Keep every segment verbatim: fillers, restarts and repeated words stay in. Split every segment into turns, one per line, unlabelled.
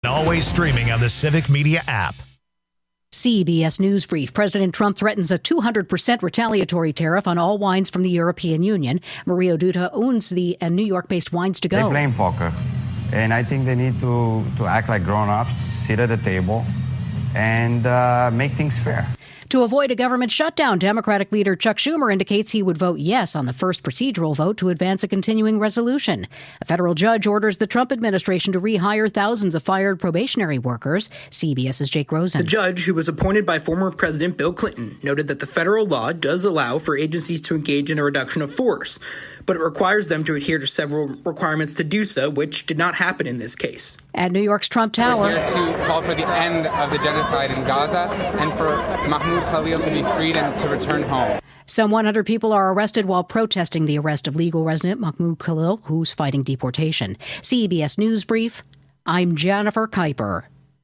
always streaming on the Civic Media app.
C B S News Brief. President Trump threatens a two hundred percent retaliatory tariff on all wines from the European Union. Mario Duda owns the uh, New York-based Wines to Go.
They blame poker, and I think they need to, to act like grown-ups, sit at the table, and uh, make things fair.
To avoid a government shutdown, Democratic leader Chuck Schumer indicates he would vote yes on the first procedural vote to advance a continuing resolution. A federal judge orders the Trump administration to rehire thousands of fired probationary workers. CBS's Jake Rosen.
The judge, who was appointed by former President Bill Clinton, noted that the federal law does allow for agencies to engage in a reduction of force, but it requires them to adhere to several requirements to do so, which did not happen in this case.
At New York's Trump Tower.
We're here to call for the end of the genocide in Gaza and for Mahmoud Khalil to be freed and to return home.
Some one hundred people are arrested while protesting the arrest of legal resident Mahmoud Khalil, who's fighting deportation. C B S News Brief, I'm Jennifer Kuiper.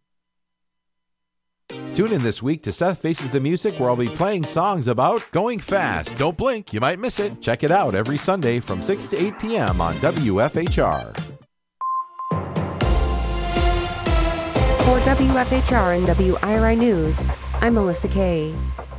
Tune in this week to Seth Faces the Music, where I'll be playing songs about going fast. Don't blink, you might miss it. Check it out every Sunday from six to eight p.m. on W F H R.
For W F H R and W I R I News, I'm Melissa Kay.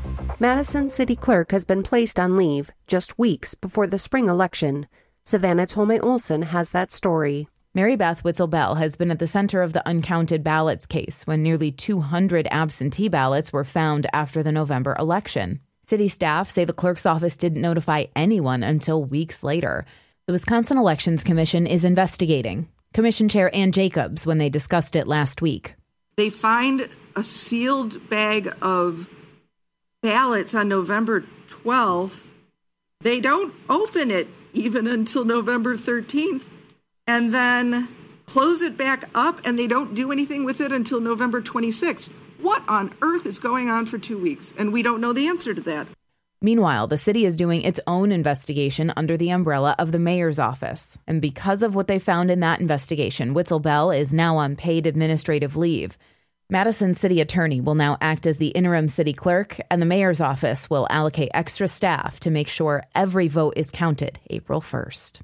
Madison City Clerk has been placed on leave just weeks before the spring election. Savannah Tolmay Olson has that story.
Mary Beth Witzel-Bell has been at the center of the uncounted ballots case when nearly two hundred absentee ballots were found after the November election. City staff say the clerk's office didn't notify anyone until weeks later. The Wisconsin Elections Commission is investigating. Commission Chair Ann Jacobs when they discussed it last week.
They find a sealed bag of ballots on November twelfth. They don't open it even until November thirteenth and then close it back up, and they don't do anything with it until November twenty-sixth. What on earth is going on for two weeks? And we don't know the answer to that.
Meanwhile, the city is doing its own investigation under the umbrella of the mayor's office. And because of what they found in that investigation, Witzel-Bell is now on paid administrative leave. Madison City Attorney will now act as the interim city clerk, and the mayor's office will allocate extra staff to make sure every vote is counted April first.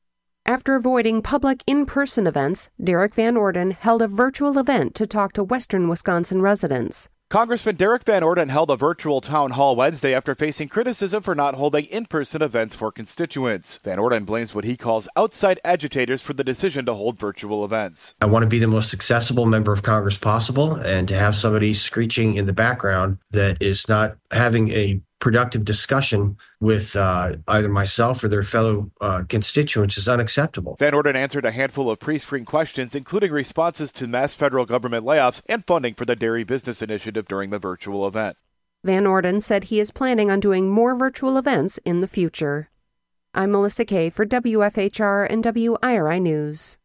After avoiding public in-person events, Derek Van Orden held a virtual event to talk to Western Wisconsin residents.
Congressman Derek Van Orden held a virtual town hall Wednesday after facing criticism for not holding in-person events for constituents. Van Orden blames what he calls outside agitators for the decision to hold virtual events.
I want to be the most accessible member of Congress possible, and to have somebody screeching in the background that is not having a productive discussion with uh, either myself or their fellow uh, constituents is unacceptable.
Van Orden answered a handful of pre-screen questions, including responses to mass federal government layoffs and funding for the Dairy Business Initiative during the virtual event.
Van Orden said he is planning on doing more virtual events in the future. I'm Melissa Kay for W F H R and W I R I News.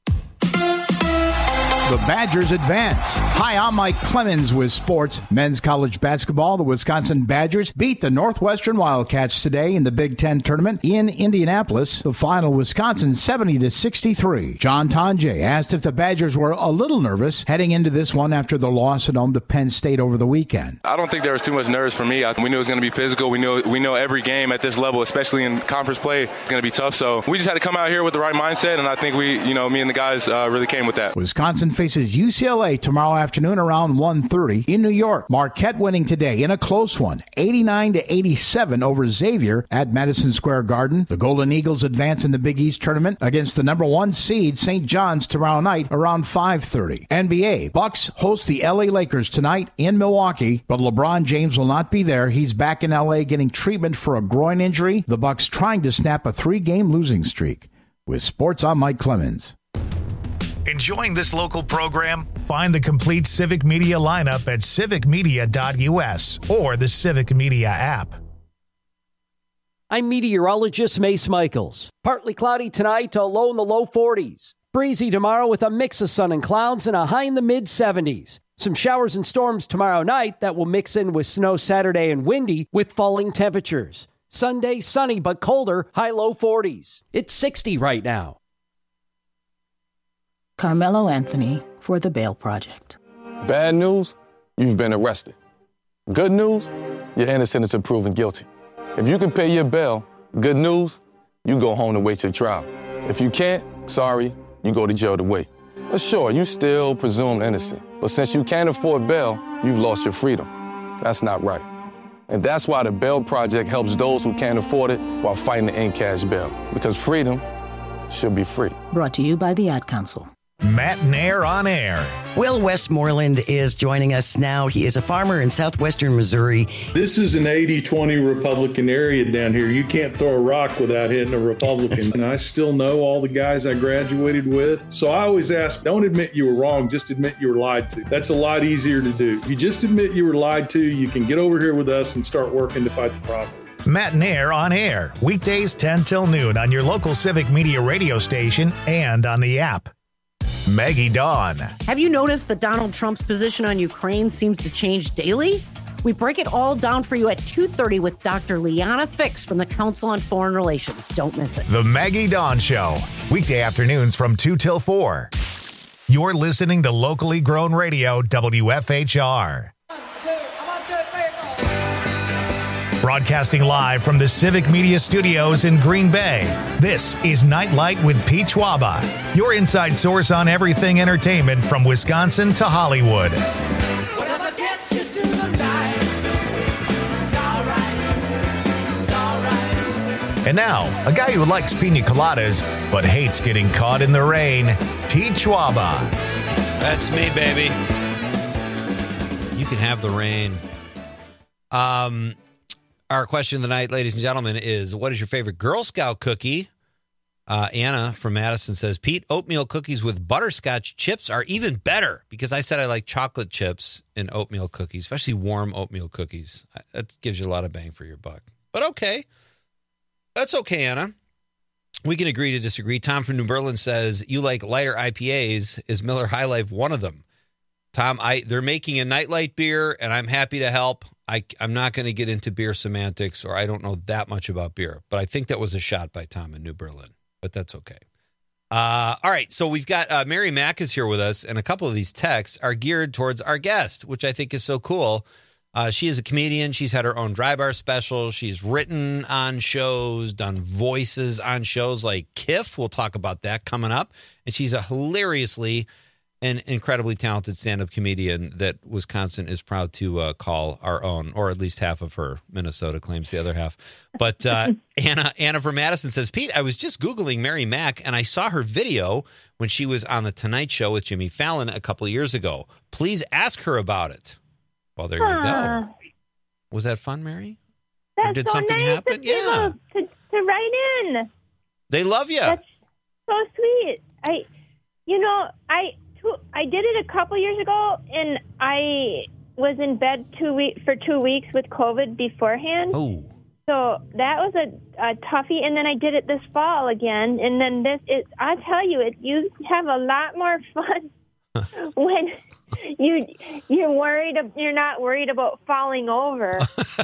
The Badgers advance. Hi, I'm Mike Clemens with sports. Men's college basketball. The Wisconsin Badgers beat the Northwestern Wildcats today in the Big Ten tournament in Indianapolis. The final, Wisconsin seventy to sixty-three. John Tonje asked if the Badgers were a little nervous heading into this one after the loss at home to Penn State over the weekend.
I don't think there was too much nerves for me. We knew it was going to be physical. We knew we know every game at this level, especially in conference play, is going to be tough. So we just had to come out here with the right mindset, and I think we, you know, me and the guys uh, really came with that.
Wisconsin faces U C L A tomorrow afternoon around one thirty in New York. Marquette winning today in a close one, eighty-nine to eighty-seven over Xavier at Madison Square Garden. The Golden Eagles advance in the Big East tournament against the number one seed Saint John's tomorrow night around five thirty. N B A, Bucks host the L A Lakers tonight in Milwaukee, but LeBron James will not be there. He's back in L A getting treatment for a groin injury. The Bucks trying to snap a three-game losing streak. With sports, I'm Mike Clemens.
Enjoying this local program? Find the complete Civic Media lineup at civic media dot u s or the Civic Media app.
I'm meteorologist Mace Michaels. Partly cloudy tonight to a low in the low forties. Breezy tomorrow with a mix of sun and clouds and a high in the mid seventies. Some showers and storms tomorrow night that will mix in with snow Saturday and windy with falling temperatures. Sunday, sunny but colder, high low forties. It's sixty right now.
Carmelo Anthony for The Bail Project.
Bad news, you've been arrested. Good news, you're innocent until proven guilty. If you can pay your bail, good news, you go home to wait your trial. If you can't, sorry, you go to jail to wait. But sure, you still presumed innocent. But since you can't afford bail, you've lost your freedom. That's not right. And that's why the Bail Project helps those who can't afford it while fighting to end cash bail. Because freedom should be free.
Brought to you by the Ad Council.
Matt Nair on air.
Will Westmoreland is joining us now. He is a farmer in southwestern Missouri.
This is an eighty twenty Republican area down here. You can't throw a rock without hitting a Republican. And I still know all the guys I graduated with. So I always ask, don't admit you were wrong, just admit you were lied to. That's a lot easier to do. If you just admit you were lied to, you can get over here with us and start working to fight the problem.
Matt Nair on air. Weekdays ten till noon on your local Civic Media radio station and on the app. Maggie Dawn.
Have you noticed that Donald Trump's position on Ukraine seems to change daily? We break it all down for you at two thirty with Doctor Liana Fix from the Council on Foreign Relations. Don't miss it.
The Maggie Dawn Show. Weekday afternoons from two till four. You're listening to locally grown radio, W F H R. Broadcasting live from the Civic Media Studios in Green Bay, this is Nightlight with Pete Schwaba, your inside source on everything entertainment from Wisconsin to Hollywood.
Whatever gets you through the night, it's all right, it's all right.
And now, a guy who likes pina coladas but hates getting caught in the rain, Pete Schwaba.
That's me, baby. You can have the rain. Um... Our question of the night, ladies and gentlemen, is what is your favorite Girl Scout cookie? Uh, Anna from Madison says, Pete, oatmeal cookies with butterscotch chips are even better because I said I like chocolate chips in oatmeal cookies, especially warm oatmeal cookies. That gives you a lot of bang for your buck. But okay. That's okay, Anna. We can agree to disagree. Tom from New Berlin says, you like lighter I P As. Is Miller High Life one of them? Tom, I they're making a nightlight beer, and I'm happy to help. I, I'm not going to get into beer semantics, or I don't know that much about beer, but I think that was a shot by Tom in New Berlin, but that's okay. Uh, all right, so we've got uh, Mary Mack is here with us, and a couple of these texts are geared towards our guest, which I think is so cool. Uh, she is a comedian. She's had her own dry bar special. She's written on shows, done voices on shows like K I F. We'll talk about that coming up. And she's a hilariously an incredibly talented stand-up comedian that Wisconsin is proud to uh, call our own, or at least half of her. Minnesota claims the other half. But uh, Anna Anna from Madison says, Pete, I was just Googling Mary Mack, and I saw her video when she was on The Tonight Show with Jimmy Fallon a couple of years ago. Please ask her about it. Well, there you go. Was that fun, Mary?
That's
or did
so
something
nice
happen?
of
Yeah.
people to, to write in.
They love you.
That's so sweet. I, you know, I... I did it a couple years ago, and I was in bed two week for two weeks with COVID beforehand.
Oh,
so that was a, a toughie. And then I did it this fall again, and then this. It, I tell you, it you have a lot more fun when you you're worried. You're not worried about falling over.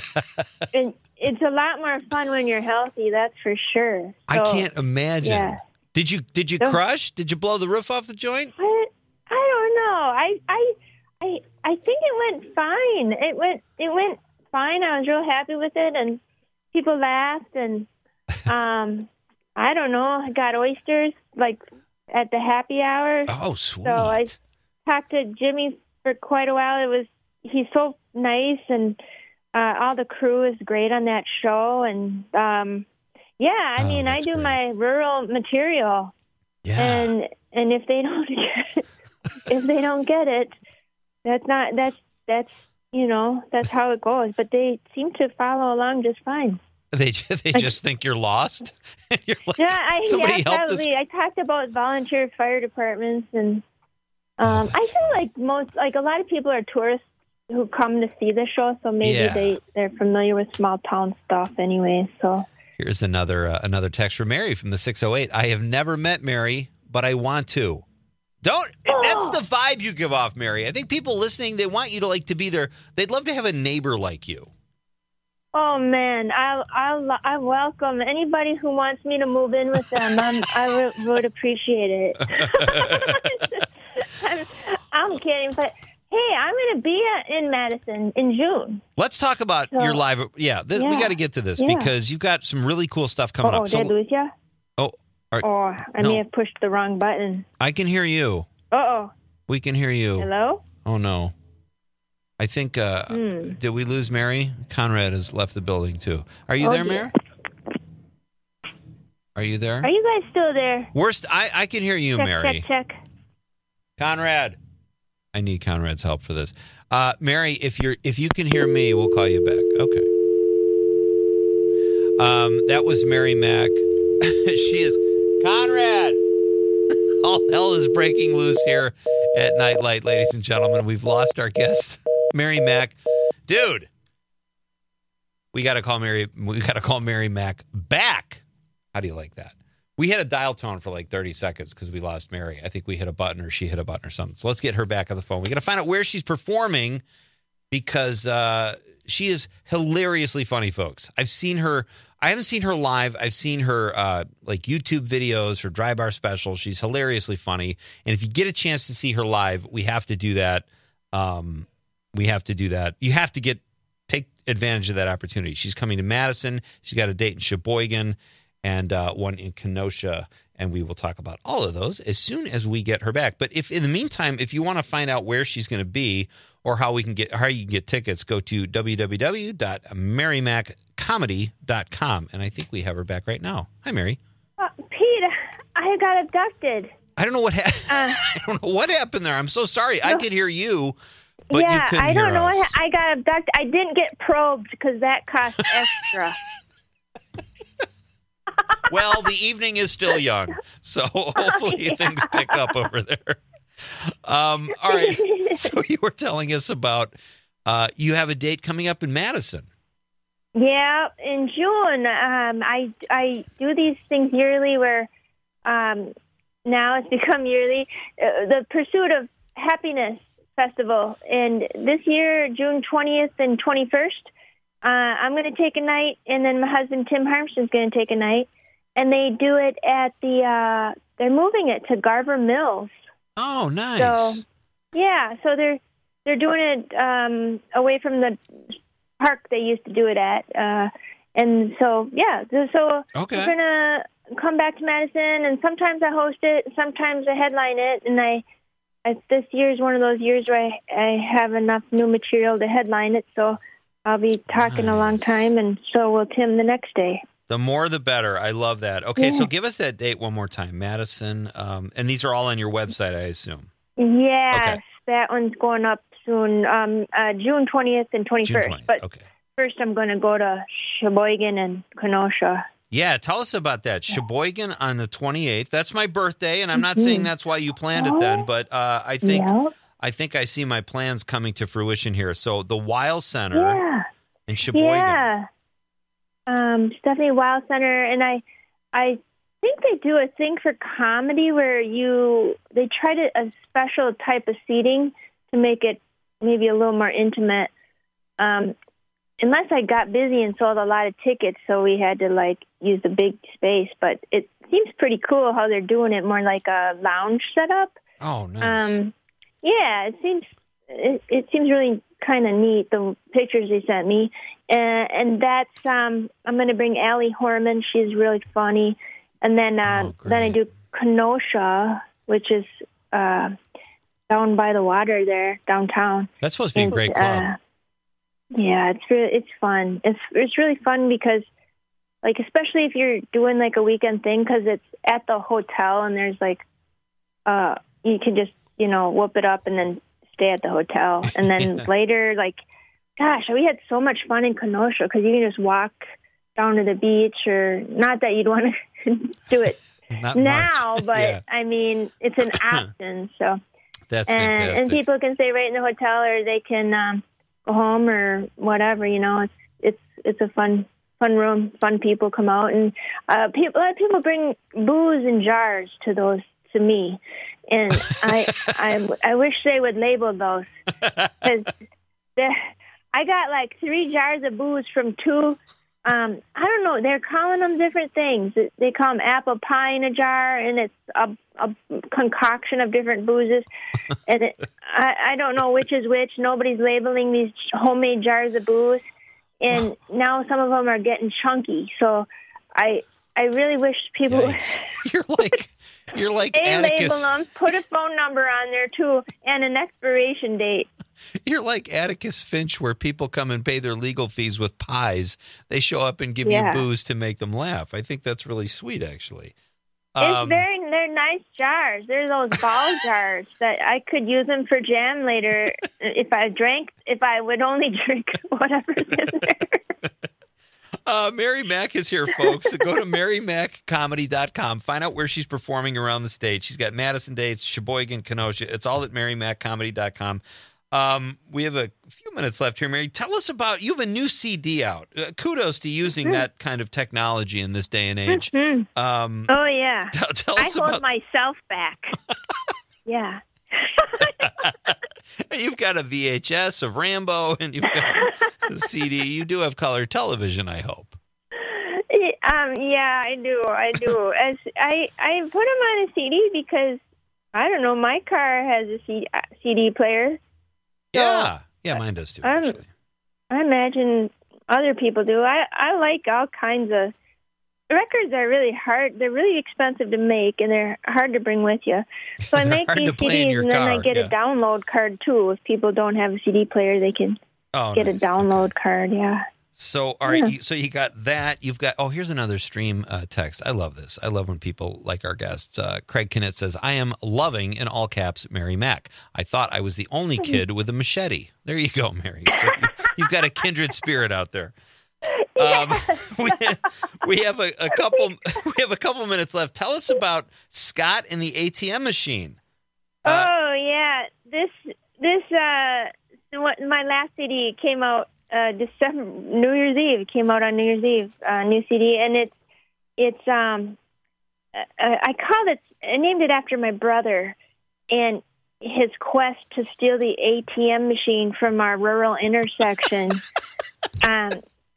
And it's a lot more fun when you're healthy. That's for sure.
I
So,
can't imagine.
Yeah.
Did you did you
So-
crush? Did you blow the roof off the joint?
I, I don't know. I, I, I, I think it went fine. It went, it went fine. I was real happy with it, and people laughed, and um, I don't know. I got oysters like at the happy hour.
Oh, sweet.
So I talked to Jimmy for quite a while. It was he's so nice, and uh, all the crew is great on that show, and um, yeah. I
Oh,
mean, I
that's
do
great.
my rural material,
Yeah.
and and if they don't get if they don't get it, that's not that's that's you know that's how it goes. But they seem to follow along just fine.
They they just think you're lost. You're like,
Yeah, I
somebody
yeah,
help this.
probably. I talked about volunteer fire departments, and um, I feel like most like a lot of people are tourists who come to see the show, so maybe
Yeah.
they they're familiar with small town stuff anyway. So
Here's another uh, another text from Mary from the six oh eight. I have never met Mary, but I want to. Don't. That's the vibe you give off, Mary. I think people listening, they want you to like to be there. They'd love to have a neighbor like you.
oh man, I I I welcome anybody who wants me to move in with them. I'm, I would- would appreciate it. I'm, I'm kidding, but hey, I'm going to be at, in Madison in June.
Let's talk about
So-
your live. Yeah, this, we
Yeah.
got to get to this
Yeah.
because you've got some really cool stuff coming
Oh,
up.
did I lose ya?
oh, are-
Oh, I
no.
may have pushed the wrong button.
I can hear you.
Uh-oh.
We can hear you.
Hello?
Oh, no. I think, uh,
Hmm.
did we lose Mary? Conrad has left the building, too. Are you
Oh,
there,
dear.
Mary? Are you there?
Are you guys still there?
Worst, I, I can hear you,
check,
Mary.
check, check.
Conrad. I need Conrad's help for this. Uh, Mary, if you're if you can hear me, we'll call you back. Okay. Um, that was Mary Mack. She is Conrad. All hell is breaking loose here at Nightlight, ladies and gentlemen. We've lost our guest, Mary Mack. Dude, we got to call Mary. We got to call Mary Mack back. How do you like that? We had a dial tone for like thirty seconds because we lost Mary. I think we hit a button or she hit a button or something. So let's get her back on the phone. We got to find out where she's performing because uh, she is hilariously funny, folks. I've seen her. I haven't seen her live. I've seen her uh, like YouTube videos, her dry bar specials. She's hilariously funny. And if you get a chance to see her live, we have to do that. Um, we have to do that. You have to get take advantage of that opportunity. She's coming to Madison. She's got a date in Sheboygan and uh, one in Kenosha, and we will talk about all of those as soon as we get her back. But if in the meantime, if you want to find out where she's going to be or how we can get how you can get tickets, go to w w w dot mary mac comedy dot com, and I think we have her back right now. Hi, Mary.
Uh, Pete, I got abducted.
I don't know what ha-
Uh,
I don't know what happened there. I'm so sorry. I could hear you, but
yeah,
you couldn't
I don't
hear
know
us.
what ha- I got abducted. I didn't get probed because that cost extra.
Well, the evening is still young, so hopefully
Yeah.
things pick up over there. Um, all right. So you were telling us about uh, you have a date coming up in Madison.
Yeah, in June, um, I I do these things yearly where um, now it's become yearly. Uh, the Pursuit of Happiness Festival, and this year, June twentieth and twenty-first, uh, I'm going to take a night, and then my husband Tim Harmston's going to take a night, and they do it at the. Uh, they're moving it to Garver Mills.
Oh, nice.
So, yeah, so they're they're doing it um, away from the park they used to do it at, uh, and so yeah, so
okay.
we're gonna come back to Madison, and sometimes I host it, sometimes I headline it, and I, I this year is one of those years where I, I have enough new material to headline it, so I'll be talking
Nice.
a long time, and so will Tim the next day.
The more, the better. I love that. Okay,
Yeah.
so give us that date one more time, Madison. Um, and these are all on your website, I assume.
Yes,
Okay.
that one's going up soon, um, uh, June twentieth and twenty-first.
twentieth,
But
okay.
first, I'm going to go to Sheboygan and Kenosha.
Yeah, tell us about that. Sheboygan on the twenty-eighth. That's my birthday, and I'm not
Mhm.
saying that's why you planned it then, but uh, I think
Yeah.
I think I see my plans coming to fruition here. So the Weil Center
Yeah.
in Sheboygan.
Yeah. Um, Stephanie Weil Center, and I, I think they do a thing for comedy where you they try to a special type of seating to make it maybe a little more intimate. Um, unless I got busy and sold a lot of tickets, so we had to like use the big space. But it seems pretty cool how they're doing it more like a lounge setup.
Oh, nice.
Um, yeah, it seems it, it seems really kind of neat, the pictures they sent me, uh, and that's um, I'm going to bring Allie Horman. She's really funny, and then uh, then I do Kenosha, which is uh, down by the water there downtown.
That's supposed to be a
And,
great club.
Uh, yeah, it's really it's fun. It's it's really fun because, like, especially if you're doing like a weekend thing, because it's at the hotel and there's like, uh, you can just you know whoop it up and then stay at the hotel, and then later, like, gosh, we had so much fun in Kenosha because you can just walk down to the beach, or not that you'd want to do it
Not
now,
much.
but
Yeah.
I mean, it's an option. So
That's
and,
fantastic.
and people can stay right in the hotel, or they can um, go home or whatever. You know, it's it's it's a fun fun room. Fun people come out, and uh, people, a lot of people bring booze in jars to those to me, and I I I wish they would label those because I got like three jars of booze from two. Um, I don't know. They're calling them different things. They call them apple pie in a jar, and it's a, a concoction of different boozes. And it, I, I don't know which is which. Nobody's labeling these homemade jars of booze, and now some of them are getting chunky. So I I really wish people would.
You're like, you're like
A, label
Atticus.
them, put a phone number on there too, and an expiration date.
You're like Atticus Finch, where people come and pay their legal fees with pies. They show up and give
Yeah.
you booze to make them laugh. I think that's really sweet, actually.
It's
Um,
very, they're nice jars. They're those ball jars that I could use them for jam later if I drank, if I would only drink whatever's in there.
Uh, Mary Mack is here, folks. Go to mary mack comedy dot com. Find out where she's performing around the state. She's got Madison dates, Sheboygan, Kenosha. It's all at mary mack comedy dot com. Um, we have a few minutes left here, Mary. Tell us about, you have a new C D out. Uh, kudos to using
Mhm.
that kind of technology in this day and age.
Mhm.
Um,
Oh, yeah.
Tell, tell
I
us
hold
about,
myself back. Yeah.
you've got a V H S of Rambo, and you've got a C D. You do have color television, I hope.
Um, yeah, I do. I do. As I, I put them on a C D because, I don't know, my car has a C, uh, C D player.
Yeah. Yeah, mine does too,
I'm-
actually.
I imagine other people do. I, I like all kinds of records. Are really hard. They're really expensive to make, and they're hard to bring with you. So I
They're
make
hard
these
to play in
C Ds,
your
and then
car,
I get
yeah.
a download card too. If people don't have a C D player, they can
Oh,
get
nice.
a download card. Yeah.
So, all right.
Yeah.
You, so you got that. You've got, oh, here's another stream uh, text. I love this. I love when people like our guests. Uh, Craig Kinnett says, I am loving, in all caps, Mary Mack. I thought I was the only kid with a machete. There you go, Mary. So you, you've got a kindred spirit out there. Um, we, we have a, a couple. We have a couple minutes left. Tell us about Scott and the A T M machine. Uh,
Oh yeah, this this uh, what, my last C D came out uh, December New Year's Eve. It came out on New Year's Eve, uh, new C D, and it's it's um, uh, I called it. I named it after my brother, and his quest to steal the A T M machine from our rural intersection. um,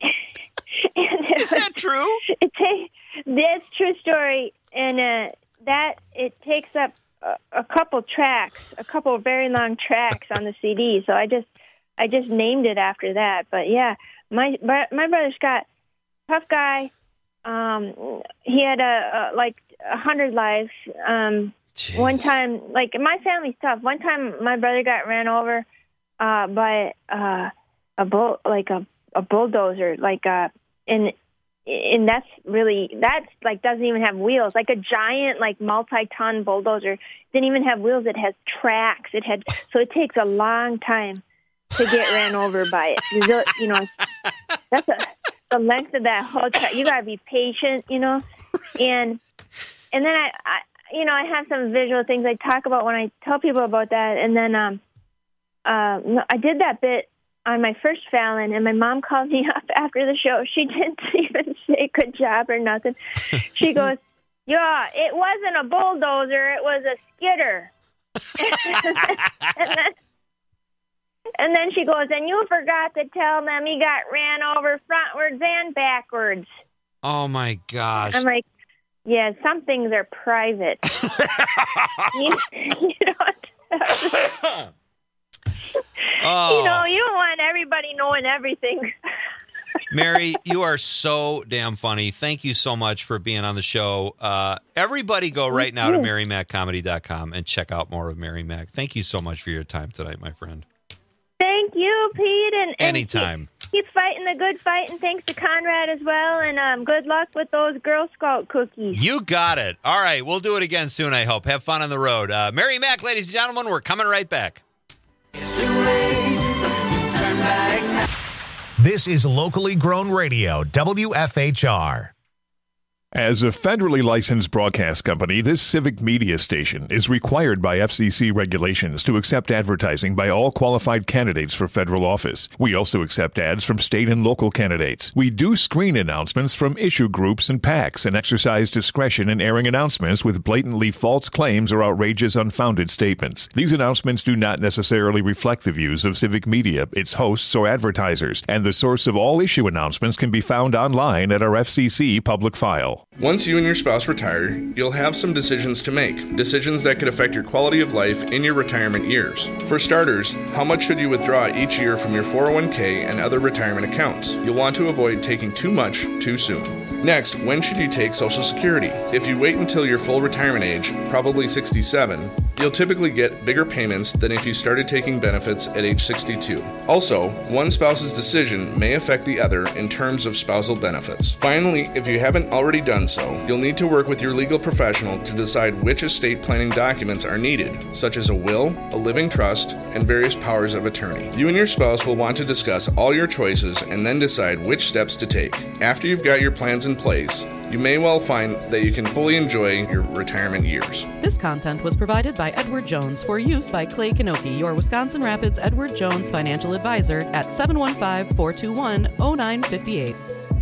Is that true?
It takes that's true story, and uh, that it takes up a, a couple tracks, a couple of very long tracks on the C D. So I just, I just named it after that. But yeah, my my brother Scott, tough guy. Um, he had a, a like a hundred lives. Um, one time, like my family's tough. One time, my brother got ran over uh, by uh, a bull, like a a bulldozer, like uh, and. And that's really, that's like doesn't even have wheels, like a giant, like multi-ton bulldozer. Didn't even have wheels. It has tracks. It had, so it takes a long time to get ran over by it. You know, that's a, the length of that whole track. You gotta be patient, you know, and, and then I, I, you know, I have some visual things I talk about when I tell people about that. And then, um, uh, I did that bit on my first Fallon, and my mom called me up after the show. She didn't even say good job or nothing. She goes, yeah, it wasn't a bulldozer, it was a skidder. and, then, and then she goes, and you forgot to tell them he got ran over frontwards and backwards.
Oh, my gosh.
I'm like, yeah, some things are private. you, you don't...
Oh.
You know, you don't want everybody knowing everything.
Mary, you are so damn funny. Thank you so much for being on the show. Uh, everybody go right now to mary mack comedy dot com and check out more of Mary Mack. Thank you so much for your time tonight, my friend.
Thank you, Pete. And, and
Anytime.
Keep, keep fighting the good fight, and thanks to Conrad as well. And um, good luck with those Girl Scout cookies.
You got it. All right, we'll do it again soon, I hope. Have fun on the road. Uh, Mary Mack, ladies and gentlemen, we're coming right back.
This is locally grown radio, W F H R.
As a federally licensed broadcast company, this civic media station is required by F C C regulations to accept advertising by all qualified candidates for federal office. We also accept ads from state and local candidates. We do screen announcements from issue groups and PACs and exercise discretion in airing announcements with blatantly false claims or outrageous unfounded statements. These announcements do not necessarily reflect the views of civic media, its hosts, or advertisers, and the source of all issue announcements can be found online at our F C C public file.
Once you and your spouse retire, you'll have some decisions to make. Decisions that could affect your quality of life in your retirement years. For starters, how much should you withdraw each year from your four oh one k and other retirement accounts? You'll want to avoid taking too much too soon. Next, when should you take Social Security? If you wait until your full retirement age, probably sixty-seven, you'll typically get bigger payments than if you started taking benefits at age sixty-two. Also, one spouse's decision may affect the other in terms of spousal benefits. Finally, if you haven't already done so, you'll need to work with your legal professional to decide which estate planning documents are needed, such as a will, a living trust, and various powers of attorney. You and your spouse will want to discuss all your choices and then decide which steps to take. After you've got your plans in place, you may well find that you can fully enjoy your retirement years.
This content was provided by Edward Jones for use by Clay Kanoki, your Wisconsin Rapids Edward Jones financial advisor at seven one five, four two one, zero nine five eight.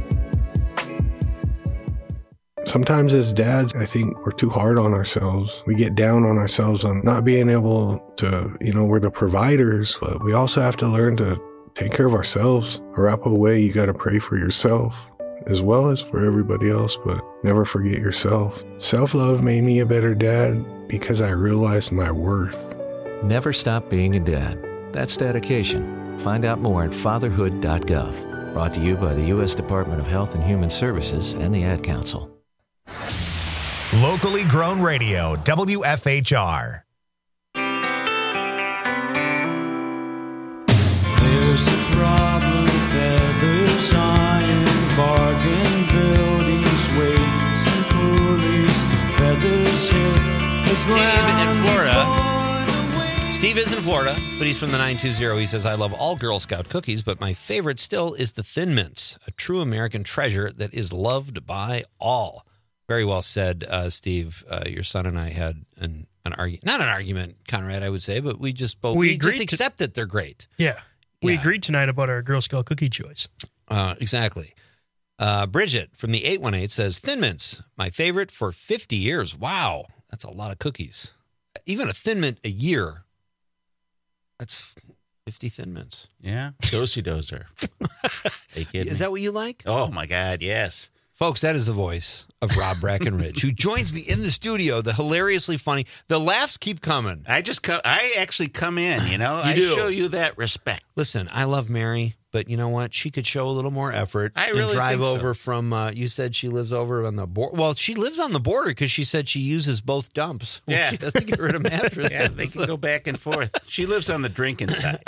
Sometimes as dads, I think we're too hard on ourselves. We get down on ourselves on not being able to, you know, we're the providers, but we also have to learn to take care of ourselves. Arapahoe way, you got to pray for yourself as well as for everybody else, but never forget yourself. Self-love made me a better dad because I realized my worth.
Never stop being a dad. That's dedication. Find out more at fatherhood dot gov. Brought to you by the U S Department of Health and Human Services and the Ad Council.
Locally grown radio, W F H R.
There's a problem, feathers, iron, bargain buildings, weights and pulleys, feathers hit the
Steve
ground.
in Florida. Steve is in Florida, but he's from the nine two zero. He says, I love all Girl Scout cookies, but my favorite still is the Thin Mints, a true American treasure that is loved by all. Very well said, uh, Steve. Uh, your son and I had an, an argument, not an argument, Conrad, I would say, but we just both
We
we, just
agreed to-
accept that they're great.
Yeah. We
Yeah.
agreed tonight about our Girl Scout cookie choice.
Uh, exactly. Uh, Bridget from the eight one eight says, Thin Mints, my favorite for fifty years. Wow, that's a lot of cookies. Even a Thin Mint a year, that's fifty Thin Mints.
Yeah, Dosey Dozer.
Is that what you like?
Oh, my God, yes.
Folks, that is the voice of Rob Brackenridge, who joins me in the studio. The hilariously funny, the laughs keep coming.
I just come, I actually come in, you know.
You
I
do.
show you that respect.
Listen, I love Mary, but you know what? She could show a little more effort.
I really
and drive
think so.
over from. Uh, you said she lives over on the border. Well, she lives on the border because she said she uses both dumps. when
Yeah.
she has to get rid of mattresses.
Yeah, they can go back and forth. She lives on the drinking side.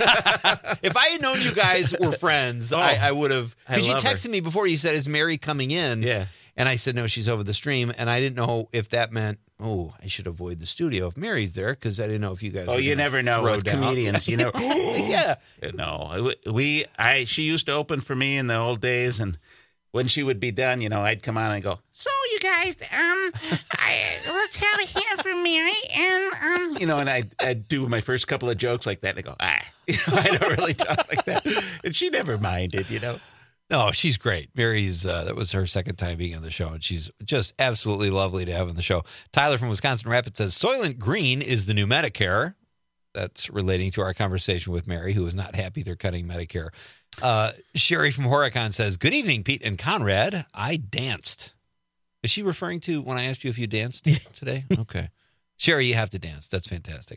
If I had known you guys were friends,
Oh,
I, I would have.
I
Because you
love her.
texted me before. You said, "Is Mary coming in?"
Yeah.
And I said, "No, she's over the stream." And I didn't know if that meant, oh, I should avoid the studio if Mary's there because I didn't know if you guys.
Oh,
were
you
gonna
never know
throw
with
down.
comedians. You know,
yeah.
No, we. I. She used to open for me in the old days, and when she would be done, you know, I'd come on and go,
So, you guys, um, I, let's have a hand for Mary, and, um,
you know, and I'd, I'd do my first couple of jokes like that, and I go, ah, you know, I don't really talk like that, and she never minded, you know.
No, she's great. Mary's, uh, that was her second time being on the show, and she's just absolutely lovely to have on the show. Tyler from Wisconsin Rapids says, Soylent Green is the new Medicare. That's relating to our conversation with Mary, who is not happy they're cutting Medicare. Uh, Sherry from Horicon says, good evening, Pete and Conrad. I danced. Is she referring to when I asked you if you danced today? Okay. Sherry, you have to dance. That's fantastic.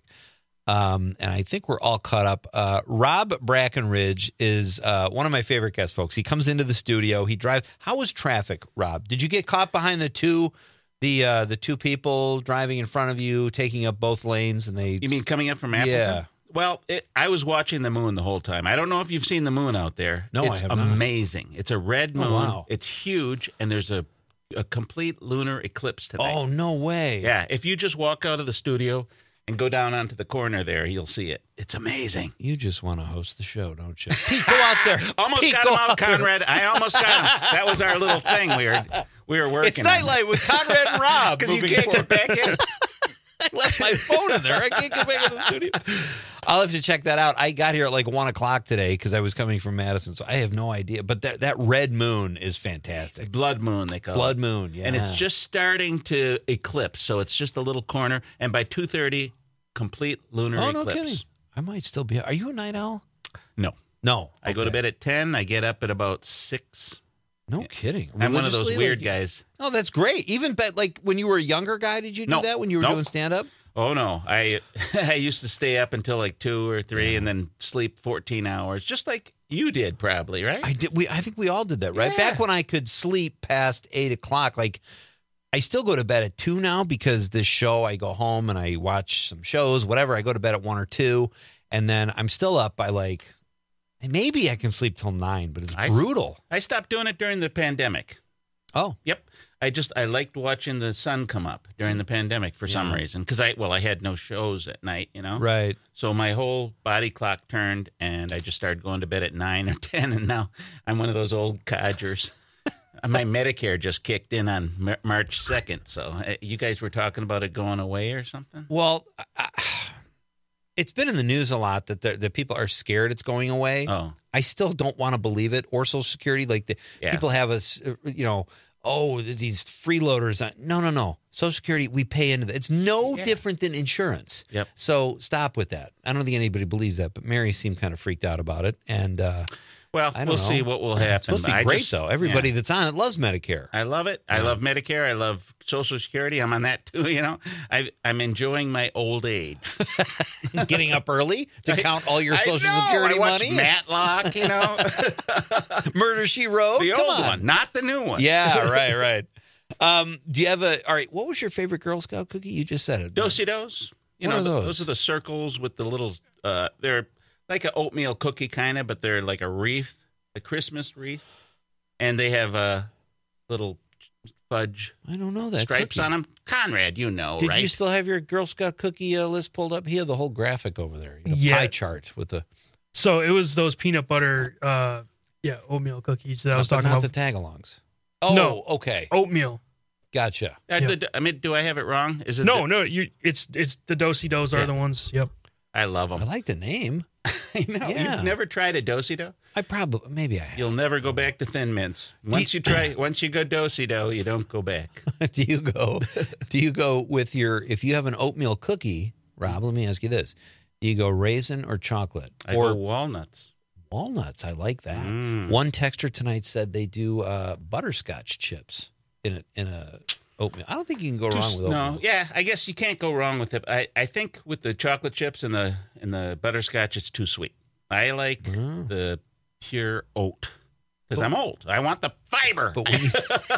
Um, and I think we're all caught up. Uh, Rob Brackenridge is uh, one of my favorite guests, folks. He comes into the studio. He drives. How was traffic, Rob? Did you get caught behind the two, the uh, the two people driving in front of you, taking up both lanes? And they.
You mean coming up from Appleton?
Yeah.
Well, it, I was watching the moon the whole time. I don't know if you've seen the moon out there.
No, I
it's
have not.
amazing. It's a red
Oh,
moon.
wow.
It's huge, and there's a a complete lunar eclipse tonight.
Oh, no way.
Yeah, if you just walk out of the studio and go down onto the corner there, you'll see it. It's amazing.
You just want to host the show, don't you? Pete, go out there.
Almost
Pete,
got
go
him out,
there.
Conrad. I almost got him. That was our little thing. We were we were working.
It's Nightlight with Conrad and Rob.
Because you
moving
can't
forward.
get back in.
I left my phone in there. I can't get back in the studio. I'll have to check that out. I got here at like one o'clock today because I was coming from Madison, so I have no idea. But that, that red moon is fantastic.
Blood moon, they call it.
Blood moon, yeah.
And it's just starting to eclipse, so it's just a little corner. And by two thirty, complete lunar
Oh, no
eclipse.
kidding. I might still be. Are you a night owl?
No.
No.
I go to bed at ten. I get up at about six.
No kidding.
I'm one of those
Religiously,
weird
like-
guys.
Oh, that's great. Even bet like when you were a younger guy, did you do
No.
that when you were
Nope.
doing stand up?
Oh, no. I I used to stay up until like two or three and then sleep fourteen hours, just like You did probably, right?
I did. We I think we all did that, right?
Yeah.
Back when I could sleep past eight o'clock, like I still go to bed at two now because this show. I go home and I watch some shows, whatever. I go to bed at one or two, and then I'm still up by like maybe I can sleep till nine, but it's
I,
brutal.
I stopped doing it during the pandemic.
Oh,
yep. I just I liked watching the sun come up during the pandemic for some
Yeah.
reason because I well I had no shows at night, you know.
Right.
So my whole body clock turned, and I just started going to bed at nine or ten, and now I'm one of those old codgers. My Medicare just kicked in on Mar- March second, so uh, you guys were talking about it going away or something.
Well, I, it's been in the news a lot that the, that people are scared it's going away.
Oh.
I still don't want to believe it. Or Social Security, like the
Yeah.
people have us, uh, you know. Oh, these freeloaders. No, no, no. Social Security, we pay into that. It's no
Yeah.
different than insurance.
Yep.
So stop with that. I don't think anybody believes that, but Mary seemed kind of freaked out about it. And uh,
Well,
I don't
we'll
know.
see what will happen.
It's supposed to be
I
great,
just-
though. Everybody
yeah.
that's on it loves Medicare.
I love it. I
Yeah.
love Medicare. I love Social Security. I'm on that too. You know, I, I'm enjoying my old age.
Getting up early to count all your
I
Social
know.
Security
I watched
money.
Matlock, you know,
Murder, She Wrote.
the
Come
old
on.
one, not the new one.
Yeah, right, right. Um, do you have a, all right, what was your favorite Girl Scout cookie? You just said it.
Do-si-dos. You
What
know,
are
th-
those?
those are the circles with the little. Uh, they're like an oatmeal cookie kind of, but they're like a wreath, a Christmas wreath, and they have a little fudge.
I don't know that.
stripes
cookie.
on them. Conrad, you know,
Did
right?
you still have your Girl Scout cookie uh, list pulled up? He had the whole graphic over there. You know,
Yeah.
pie chart with the.
So it was those peanut butter, uh, yeah, oatmeal cookies that I was
but
talking
not
about.
the tagalongs. Oh,
No.
okay.
Oatmeal.
Gotcha.
Uh,
Yeah.
the- I mean, do I have it wrong? Is it
No,
the-
no, you. It's it's the do-si-dos are
Yeah.
the ones. Yep.
I love them.
I like the name.
I know.
Yeah.
You've never tried a do-si-do?
I probably, maybe I have.
You'll never go back to Thin Mints. Once you, try, once you go do-si-do, you don't go back.
do you go? Do you go with your? If you have an oatmeal cookie, Rob, let me ask you this: do you go raisin or chocolate
I
or
go walnuts.
walnuts? I like that.
Mm.
One texter tonight said they do uh, butterscotch chips in a in a oatmeal. I don't think you can go
Just-
wrong with oatmeal.
No, yeah, I guess you can't go wrong with it. I, I think with the chocolate chips and the and the butterscotch, it's too sweet. I like
Mm.
the pure oat because I'm old. I want the fiber.
But when you,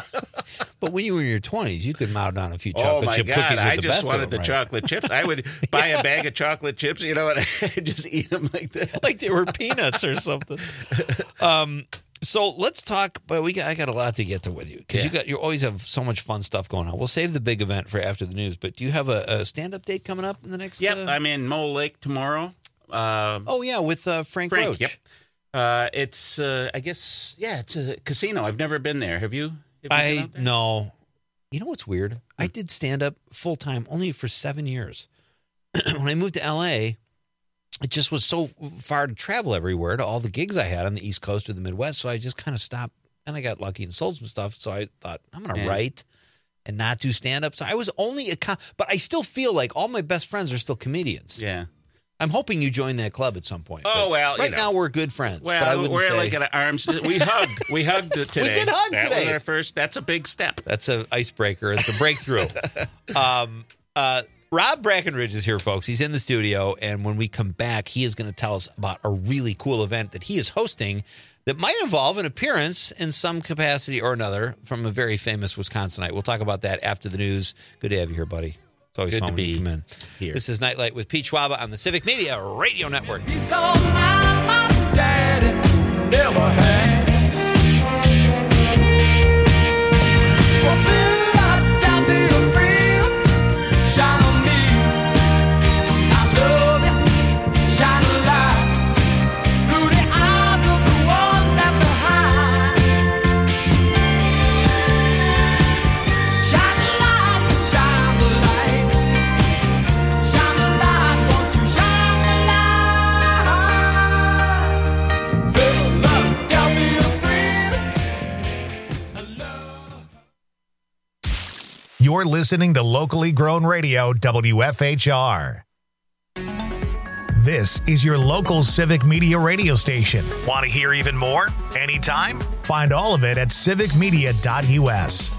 but when you were in your twenties, you could mow down a few
Oh
chocolate
my
chip
God!
cookies with
I
the
just
best
wanted
of
the
them, right?
chocolate chips. I would buy a bag of chocolate chips, you know, and I just eat them like that.
like they were peanuts or something. Um, so let's talk. But we got I got a lot to get to with you because you
Yeah.
got you always have so much fun stuff going on. We'll save the big event for after the news. But do you have a, a stand up date coming up in the next?
Yep,
uh,
I'm in Mole Lake tomorrow. Um,
oh yeah, with uh, Frank,
Frank,
Roach.
yep. Uh, it's, uh, I guess, yeah, it's a casino. I've never been there. Have you? Have you been
I
out there?
no. You know what's weird?
Hmm.
I did stand up full time only for seven years. When I moved to L A, it just was so far to travel everywhere to all the gigs I had on the East Coast or the Midwest. So I just kind of stopped, and I got lucky and sold some stuff. So I thought I'm going to
Yeah.
write and not do stand up. So I was only a, com- but I still feel like all my best friends are still comedians.
Yeah.
I'm hoping you join that club at some point.
Oh,
But
well, you
right
know.
now we're good friends.
Well,
but I wouldn't
we're
say,
like at arms. We hugged. We hugged it today.
did hug
that
today.
was our first. That's a big step.
That's an icebreaker. It's a breakthrough. um, uh, Rob Brackenridge is here, folks. He's in the studio, and when we come back, he is going to tell us about a really cool event that he is hosting that might involve an appearance in some capacity or another from a very famous Wisconsinite. We'll talk about that after the news. Good to have you here, buddy. It's always
Good
fun
to
when you
be
come in.
here.
This is Nightlight with Pete Schwaba on the Civic Media Radio Network.
He's all my, my daddy never had. Well, Bill, I doubt they'll feel. Shine on me. I love it. Shine a light through the eyes of the one left behind. Shine a light, shine the light. Shine the light, won't you shine the light? Philadelphia friend.
You're listening to locally grown radio W F H R. This is your local civic media radio station. Want to hear even more? Anytime? Find all of it at civic media dot U S.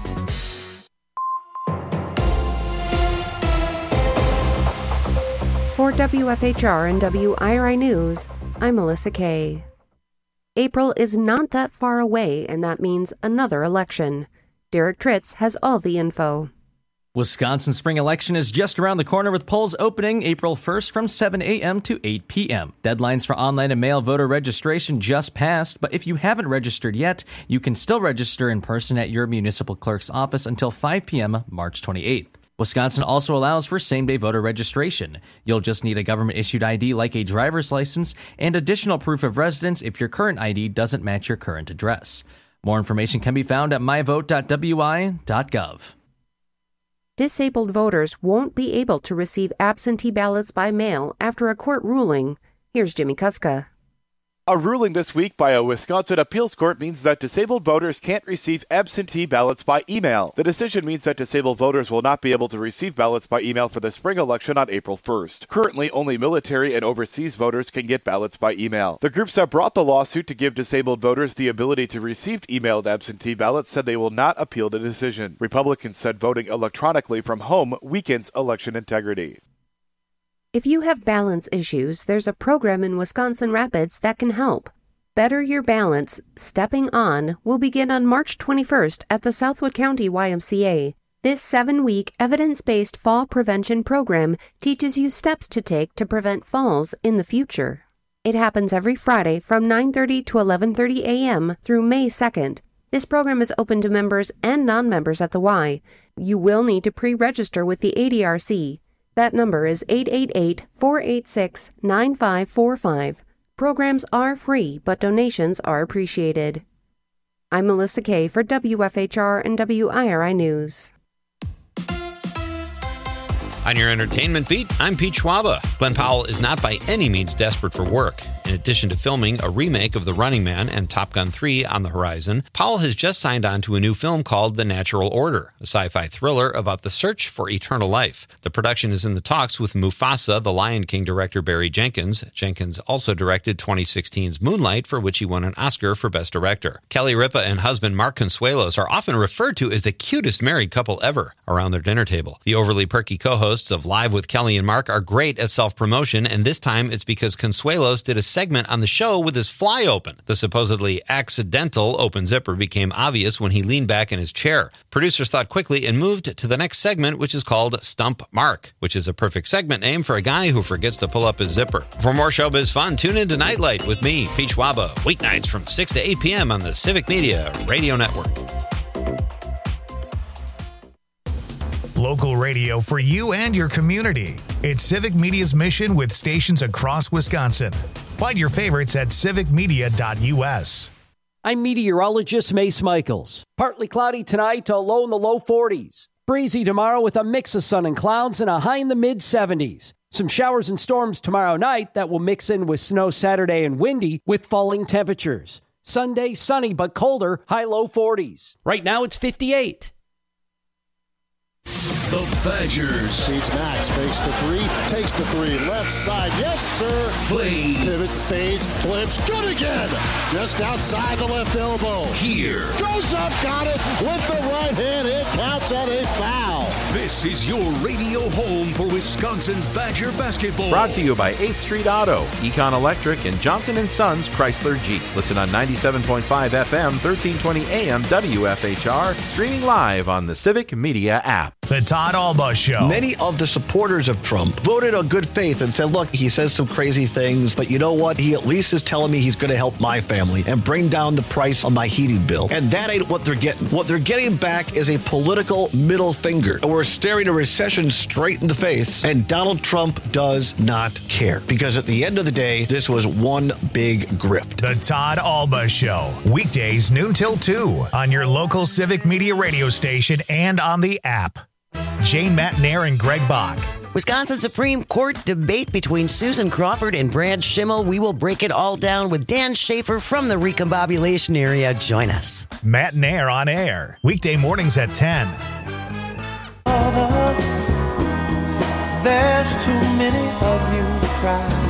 For W F H R and W I R I News, I'm Melissa Kay. April is not that far away, and that means another election. Derek Tritz has all the info.
Wisconsin spring election is just around the corner with polls opening April first from seven a.m. to eight p.m. Deadlines for online and mail voter registration just passed, but if you haven't registered yet, you can still register in person at your municipal clerk's office until five p.m. March twenty-eighth. Wisconsin also allows for same-day voter registration. You'll just need a government-issued I D like a driver's license and additional proof of residence if your current I D doesn't match your current address. More information can be found at my vote dot w i dot gov.
Disabled voters won't be able to receive absentee ballots by mail after a court ruling. Here's Jimmy Kuska.
A ruling this week by a Wisconsin appeals court means that disabled voters can't receive absentee ballots by email. The decision means that disabled voters will not be able to receive ballots by email for the spring election on April first. Currently, only military and overseas voters can get ballots by email. The groups that brought the lawsuit to give disabled voters the ability to receive emailed absentee ballots said they will not appeal the decision. Republicans said voting electronically from home weakens election integrity.
If you have balance issues, there's a program in Wisconsin Rapids that can help. Better Your Balance, Stepping On, will begin on March twenty-first at the Southwood County Y M C A. This seven-week, evidence-based fall prevention program teaches you steps to take to prevent falls in the future. It happens every Friday from nine thirty to eleven thirty a.m. through May second. This program is open to members and non-members at the Y. You will need to pre-register with the A D R C. That number is eight eight eight, four eight six, nine five four five. Programs are free, but donations are appreciated. I'm Melissa Kay for W F H R and W I R I News.
On your entertainment beat, I'm Pete Schwaba. Glenn Powell is not by any means desperate for work. In addition to filming a remake of The Running Man and Top Gun three on the horizon, Powell has just signed on to a new film called The Natural Order, a sci-fi thriller about the search for eternal life. The production is in the talks with Mufasa, the Lion King director Barry Jenkins. Jenkins also directed twenty sixteen's Moonlight, for which he won an Oscar for Best Director. Kelly Ripa and husband Mark Consuelos are often referred to as the cutest married couple ever around their dinner table. The overly perky co-hosts of Live with Kelly and Mark are great at self-promotion, and this time it's because Consuelos did a segment on the show with his fly open. The supposedly accidental open zipper became obvious when he leaned back in his chair. Producers thought quickly and moved to the next segment, which is called Stump Mark, which is a perfect segment name for a guy who forgets to pull up his zipper. For more showbiz fun, tune in to Nightlight with me, Pete Schwaba, weeknights from six to eight p.m. on the Civic Media Radio Network.
Local radio for you and your community. It's Civic Media's mission with stations across Wisconsin. Find your favorites at civic media dot u s.
I'm meteorologist Mace Michaels. Partly cloudy tonight to a low in the low forties. Breezy tomorrow with a mix of sun and clouds and a high in the mid seventies. Some showers and storms tomorrow night that will mix in with snow Saturday and windy with falling temperatures. Sunday, sunny but colder, high low forties. Right now it's fifty-eight.
The Badgers.
Feeds Max, fakes the three, takes the three, left side, yes sir.
Play.
Pivots, fades, flips, good again. Just outside the left elbow.
Here.
Goes up, got it with the right hand. It counts at a foul.
This is your radio home for Wisconsin Badger basketball.
Brought to you by eighth Street Auto, Econ Electric, and Johnson and Sons Chrysler Jeep. Listen on ninety-seven point five F M, thirteen twenty A M W F H R, streaming live on the Civic Media app.
The Todd Alba Show.
Many of the supporters of Trump voted on good faith and said, look, he says some crazy things, but you know what? He at least is telling me he's going to help my family and bring down the price on my heating bill. And that ain't what they're getting. What they're getting back is a political middle finger. We're staring a recession straight in the face, and Donald Trump does not care. Because at the end of the day, this was one big grift.
The Todd Alba Show. Weekdays noon till two on your local Civic Media radio station and on the app. Jane Matnair and Greg Bach.
Wisconsin Supreme Court debate between Susan Crawford and Brad Schimmel. We will break it all down with Dan Schaefer from the Recombobulation area. Join us.
Matnair on air. Weekday mornings at ten.
There's too many of you crying.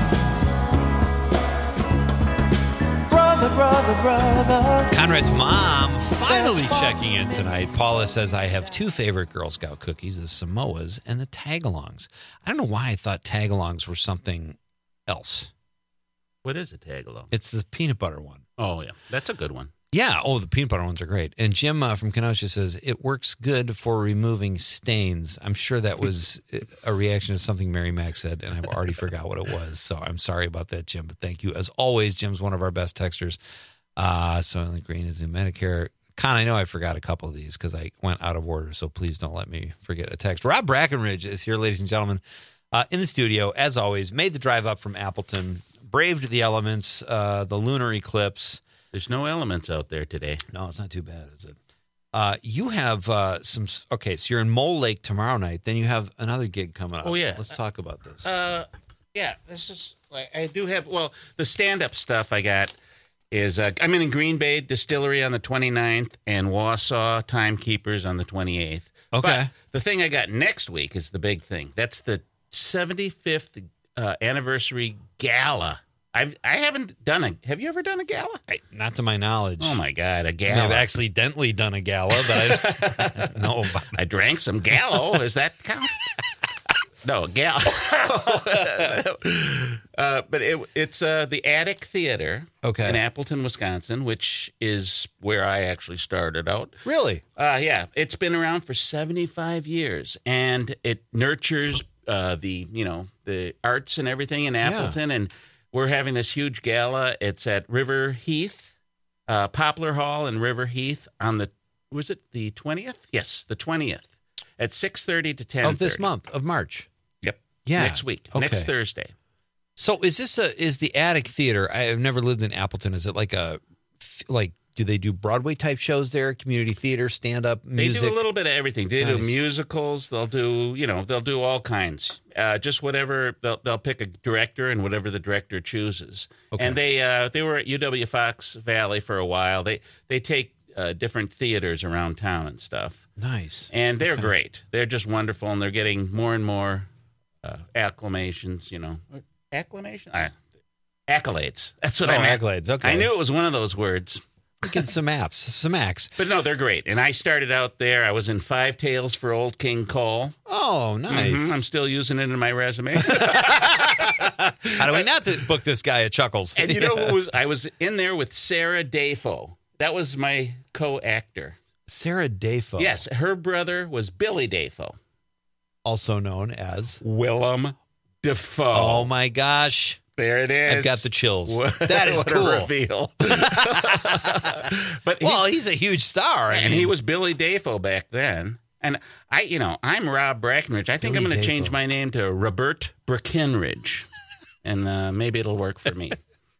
Brother, brother, brother.
Conrad's mom finally checking in tonight. Paula says, I have two favorite Girl Scout cookies, the Samoas and the Tagalongs. I don't know why I thought Tagalongs were something else.
What is a Tagalong?
It's the peanut butter one.
Oh, yeah. That's a good one.
Yeah. Oh, the peanut butter ones are great. And Jim uh, from Kenosha says, it works good for removing stains. I'm sure that was a reaction to something Mary Mac said, and I've already forgot what it was. So I'm sorry about that, Jim. But thank you. As always, Jim's one of our best texters. Uh, Soylent Green is in Medicare. Con, I know I forgot a couple of these because I went out of order, so please don't let me forget a text. Rob Brackenridge is here, ladies and gentlemen, uh, in the studio, as always. Made the drive up from Appleton, braved the elements, uh, the lunar eclipse.
There's no elements out there today.
No, it's not too bad, is it? Uh, you have uh, some, okay, so you're in Mole Lake tomorrow night. Then you have another gig coming up.
Oh, yeah.
Let's talk about this.
Uh, yeah, this is, I do have, well, the stand-up stuff I got is, uh, I'm in Green Bay Distillery on the twenty-ninth and Wausau Timekeepers on the twenty-eighth.
Okay.
But the thing I got next week is the big thing. That's the seventy-fifth uh, anniversary gala. I've, I haven't done a, have you ever done a gala?
I, not to my knowledge.
Oh, my God, a gala.
I've accidentally done a gala, but I don't know about it.
I drank some Gallo. Does that count? No, Gallo. uh, but it, it's uh, the Attic Theater
okay.
in Appleton, Wisconsin, which is where I actually started out.
Really?
Uh, yeah. It's been around for seventy-five years, and it nurtures uh, the, you know, the arts and everything in Appleton, yeah. and we're having this huge gala. It's at River Heath, uh, Poplar Hall in River Heath on the, was it the twentieth? Yes, the twentieth at six thirty to ten thirty.
Of this month, of March.
Yep.
Yeah.
Next week,
okay.
next Thursday.
So is this a, is the Attic Theater, I have never lived in Appleton, is it like a, like, do they do Broadway type shows there, community theater, stand-up, music?
They do a little bit of everything. They
nice.
do musicals. They'll do, you know, they'll do all kinds. Uh, just whatever, they'll, they'll pick a director and whatever the director chooses.
Okay.
And they uh, they were at U W Fox Valley for a while. They they take uh, different theaters around town and stuff.
Nice.
And they're
okay.
great. They're just wonderful, and they're getting more and more uh, acclamations, you know. Acclamation? Uh, accolades. That's what
oh,
I meant.
accolades, okay.
I knew it was one of those words.
Get some apps, some acts.
But no, they're great. And I started out there. I was in Five Tales for Old King Cole.
Oh, nice.
Mm-hmm. I'm still using it in my resume.
How do we not to book this guy at Chuckles?
And you know who was? I was in there with Sarah Dafoe. That was my co-actor.
Sarah Dafoe.
Yes, her brother was Billy Dafoe.
Also known as?
Willem Dafoe.
Oh, my gosh.
There it is.
I've got the chills.
What,
that is
what
cool.
A reveal. But
well, he's, he's a huge star. I
and
mean.
he was Billy Dafoe back then. And I, you know, I'm Rob Brackenridge. I think
Billy
I'm going to
Dafoe.
change my name to Robert Brackenridge, and uh, maybe it'll work for me.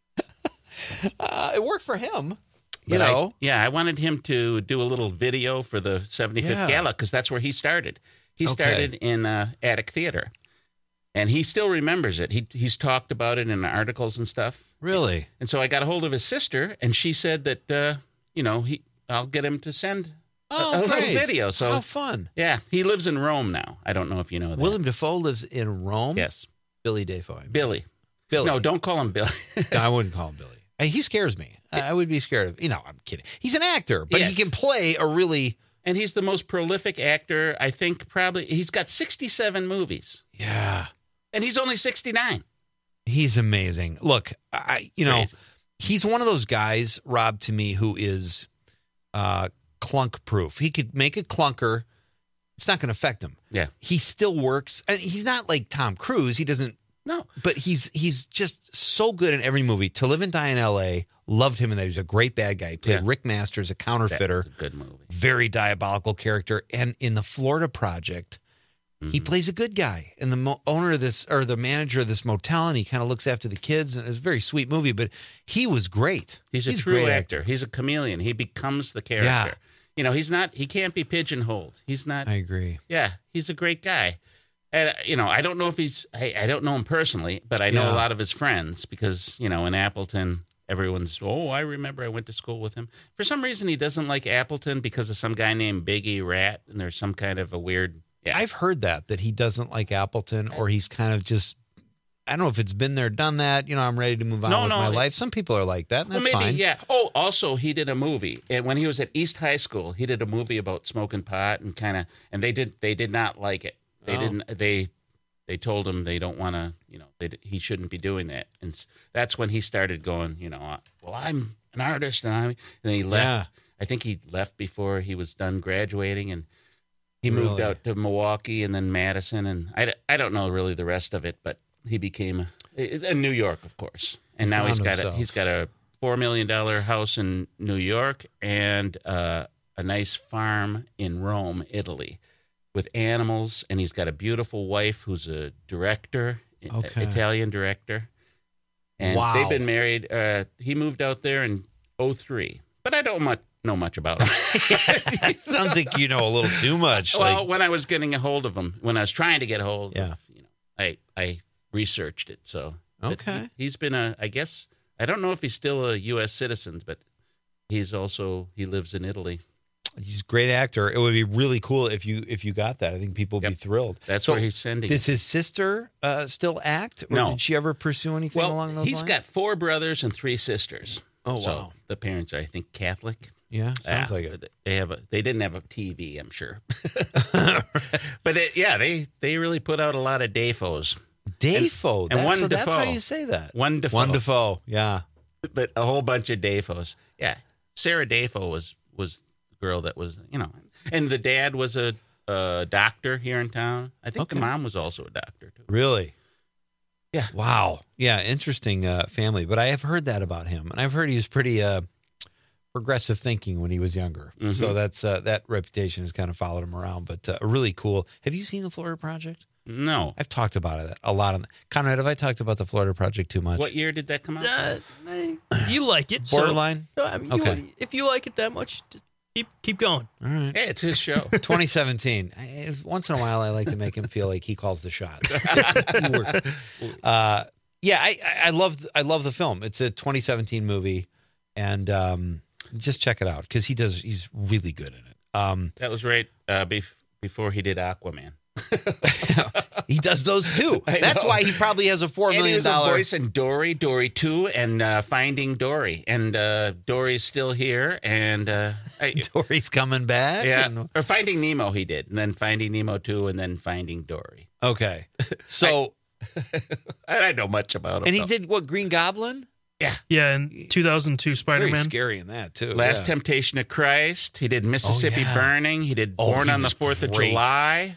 uh, it worked for him. You
But
know,
I, yeah, I wanted him to do a little video for the seventy-fifth
Yeah.
gala because that's where he started. He
Okay.
started in uh, Attic Theater, and he still remembers it. He he's talked about it in articles and stuff.
Really?
And so I got a hold of his sister, and she said that uh, you know he I'll get him to send a,
Oh,
a little
great.
video. So
How fun.
yeah, he lives in Rome now. I don't know if you know that.
Willem Dafoe lives in Rome?
Yes.
Billy Dafoe. I mean.
Billy.
Billy.
No, don't call him Billy.
No, I wouldn't call him Billy. Uh, He scares me. I I would be scared of, you know, I'm kidding. He's an actor, but
Yes.
he can play a really.
And he's the most prolific actor, I think, probably. He's got sixty-seven movies.
Yeah.
And he's only sixty-nine.
He's amazing. Look, I, you know,
Crazy.
he's one of those guys, Rob, to me, who is uh, clunk proof. He could make a clunker. It's not going to affect him.
Yeah.
He still works. And he's not like Tom Cruise. He doesn't.
No.
But he's he's just so good in every movie. To Live and Die in L A, loved him in that. He was a great bad guy. He played
Yeah.
Rick Masters, a counterfeiter.
That was a good movie.
Very diabolical character. And in the Florida Project, he
Mm-hmm.
plays a good guy. And the mo- owner of this, or the manager of this motel, and he kind of looks after the kids. And it's a very sweet movie, but he was great.
He's a true
great
actor. He's a chameleon. He becomes the character.
Yeah.
You know, he's not, he can't be pigeonholed. He's not,
I agree.
yeah, he's a great guy. And, uh, you know, I don't know if he's, I, I don't know him personally, but I know
Yeah.
a lot of his friends because, you know, in Appleton, everyone's, oh, I remember I went to school with him. For some reason, he doesn't like Appleton because of some guy named Biggie Rat, and there's some kind of a weird, yeah.
I've heard that, that he doesn't like Appleton, or he's kind of just, I don't know if it's been there, done that. You know, I'm ready to move on
No,
with
no,
my
it-
life. Some people are like that, and
Well,
that's
maybe,
fine.
yeah. Oh, also, he did a movie. And when he was at East High School, he did a movie about smoking pot and kind of, and they did, they did not like it. They
Oh.
didn't, they, they told him they don't want to, you know, they, he shouldn't be doing that. And s- that's when he started going, you know, uh, well, I'm an artist, and I and then he left.
Yeah.
I think he left before he was done graduating, and he moved
Really?
out to Milwaukee and then Madison, and I, d- I don't know really the rest of it, but he became a, in New York, of course, and
He
now he's
found
got a
himself.
he's got a four million dollar house in New York and uh, a nice farm in Rome, Italy, with animals, and he's got a beautiful wife who's a director, a-
Okay.
Italian director, and
Wow.
they've been married. Uh, he moved out there in oh three, but I don't much know much about him.
Sounds like you know a little too much.
Well,
like,
when I was getting a hold of him, when I was trying to get a hold
Yeah.
of, you know, I I researched it. So but
Okay.
he, he's been a, I guess, I don't know if he's still a U S citizen, but he's also he lives in Italy.
he's a great actor. It would be really cool if you if you got that. I think people would be thrilled.
That's
So,
where he's sending.
Does his sister uh, still act? Or
No.
Did she ever pursue anything
well,
along those
he's
lines?
got four brothers and three sisters.
Oh,
So
wow.
the parents are, I think, Catholic.
Yeah, sounds
Yeah,
like it.
They have a. They didn't have a T V, I'm sure. But it, yeah, they they really put out a lot of Dafos.
Dafoe.
And
That's,
one
so that's
Defoe.
how you say that.
One Defoe.
One Defoe. Yeah.
But a whole bunch of Dafos. Yeah, Sarah Dafoe was was the girl that was, you know, and the dad was a, a doctor here in town. I think
Okay.
the mom was also a doctor too.
Really?
Yeah.
Wow. Yeah. Interesting uh, family. But I have heard that about him, and I've heard he was pretty uh, progressive thinking when he was younger.
Mhm.
So that's uh, that reputation has kind of followed him around. But uh, really cool. Have you seen the Florida Project?
No.
I've talked about it a lot. On the, Conrad, have I talked about the Florida Project too much?
What year did that come out?
Uh, you like it. so-
Borderline?
No, I mean, you
Okay.
like- if you like it that much, just keep keep going.
All right.
Hey, it's his show.
twenty seventeen. I, once in a while, I like to make him feel like he calls the shots. uh, yeah, I, I I love I love the film. It's a twenty seventeen movie, and um, just check it out because he does. He's really good in it. Um,
That was right uh, bef- before he did Aquaman.
he does those too.
I
That's
know.
why he probably has a four
And he
million
was a
dollar.
voice in Dory, Dory Two, and uh, Finding Dory. And uh, Dory's still here. And uh, I,
Dory's coming back.
yeah,
and-
or Finding Nemo, he did, and then Finding Nemo Two, and then Finding Dory.
okay. So
I don't know much about him.
and he
though.
did what? Green Goblin.
Yeah, in two thousand two Spider
Very
Man.
scary in that too.
Last
yeah.
Temptation of Christ. He did Mississippi
yeah.
Burning. He did
Oh,
Born
he
on the
was
Fourth of
great.
July.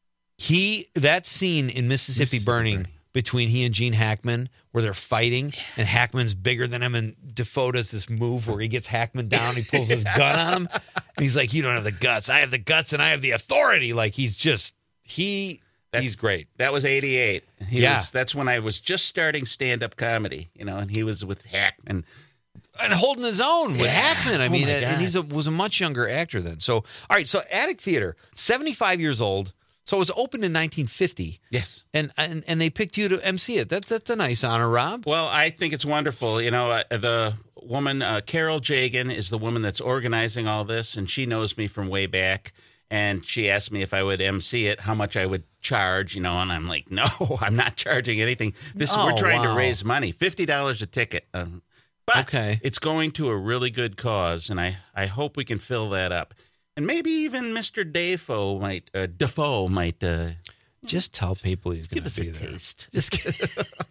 He that scene in Mississippi,
Mississippi
Burning,
Burning.
between he and Gene Hackman where they're fighting and Hackman's bigger than him and Defoe does this move where he gets Hackman down, he pulls his gun on him and he's like, "You don't have the guts. I have the guts and I have the authority." Like he's just he
That's-
he's great.
That was eighty-eight. He
Yeah.
was, that's when I was just starting stand-up comedy, you know, and he was with Hackman.
And holding his own with
Yeah.
Hackman. I
Oh,
mean,
my
and
God.
he's a, was a much younger actor then. So, all right. So, Attic Theater, seventy-five years old. So it was opened in nineteen fifty.
Yes.
And and and they picked you to M C it. That's that's a nice honor, Rob.
Well, I think it's wonderful. You know, uh, the woman, uh, Carol Jagan, is the woman that's organizing all this, and she knows me from way back. And she asked me if I would M C it, how much I would charge, you know, and I'm like, no, I'm not charging anything. This
Oh,
we're trying
wow.
to raise money, fifty dollars a ticket. Um, but
Okay.
it's going to a really good cause, and I, I hope we can fill that up. And maybe even Mister Defoe might, uh, Defoe might uh,
Just tell people he's going
give
to
us
be
a
there.
taste.
Just kidding.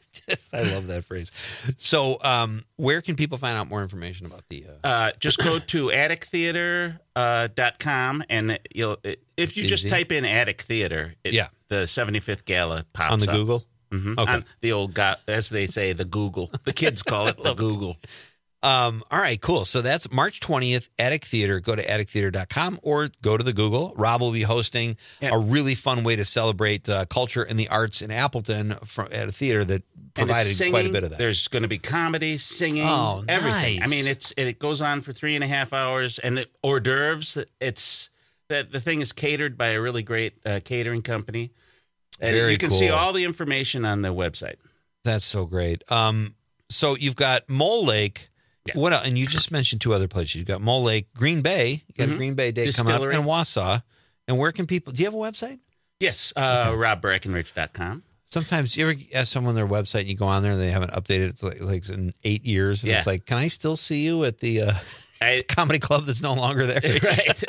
I love that phrase. So, um, where can people find out more information about the? Uh,
Uh, just go to attic theater dot com, and you'll if
It's
you just
easy.
type in Attic Theater, it,
Yeah.
the seventy-fifth Gala pops
on the
up.
Google?
Mhm.
Okay.
On the old, go- as they say, the Google. The kids call it the Google.
Um, all right, cool. So that's March twentieth, Attic Theater. Go to attic theater dot com or go to the Google. Rob will be hosting
Yeah.
a really fun way to celebrate uh, culture and the arts in Appleton from, at a theater that
And
provided
it's singing.
quite a bit of that.
There's going to be comedy, singing,
Oh,
everything.
nice.
I mean, it's it goes on for three and a half hours, and the hors d'oeuvres. It's that the thing is catered by a really great uh, catering company. And
Very
you can see
cool.
all the information on the website.
That's so great. Um, so you've got Mole Lake.
Yeah.
What else? And you just mentioned two other places. You've got Mole Lake, Green Bay. You got a
Mhm.
Green Bay Day coming up,
Distillery.
and Wausau. And where can people? Do you have a website?
Yes, uh, rob breckenridge dot com.
Sometimes you ever ask someone their website and you go on there and they haven't updated it it's like, like in eight years. And
Yeah.
it's like, can I still see you at the uh,
I,
comedy club that's no longer there?
right.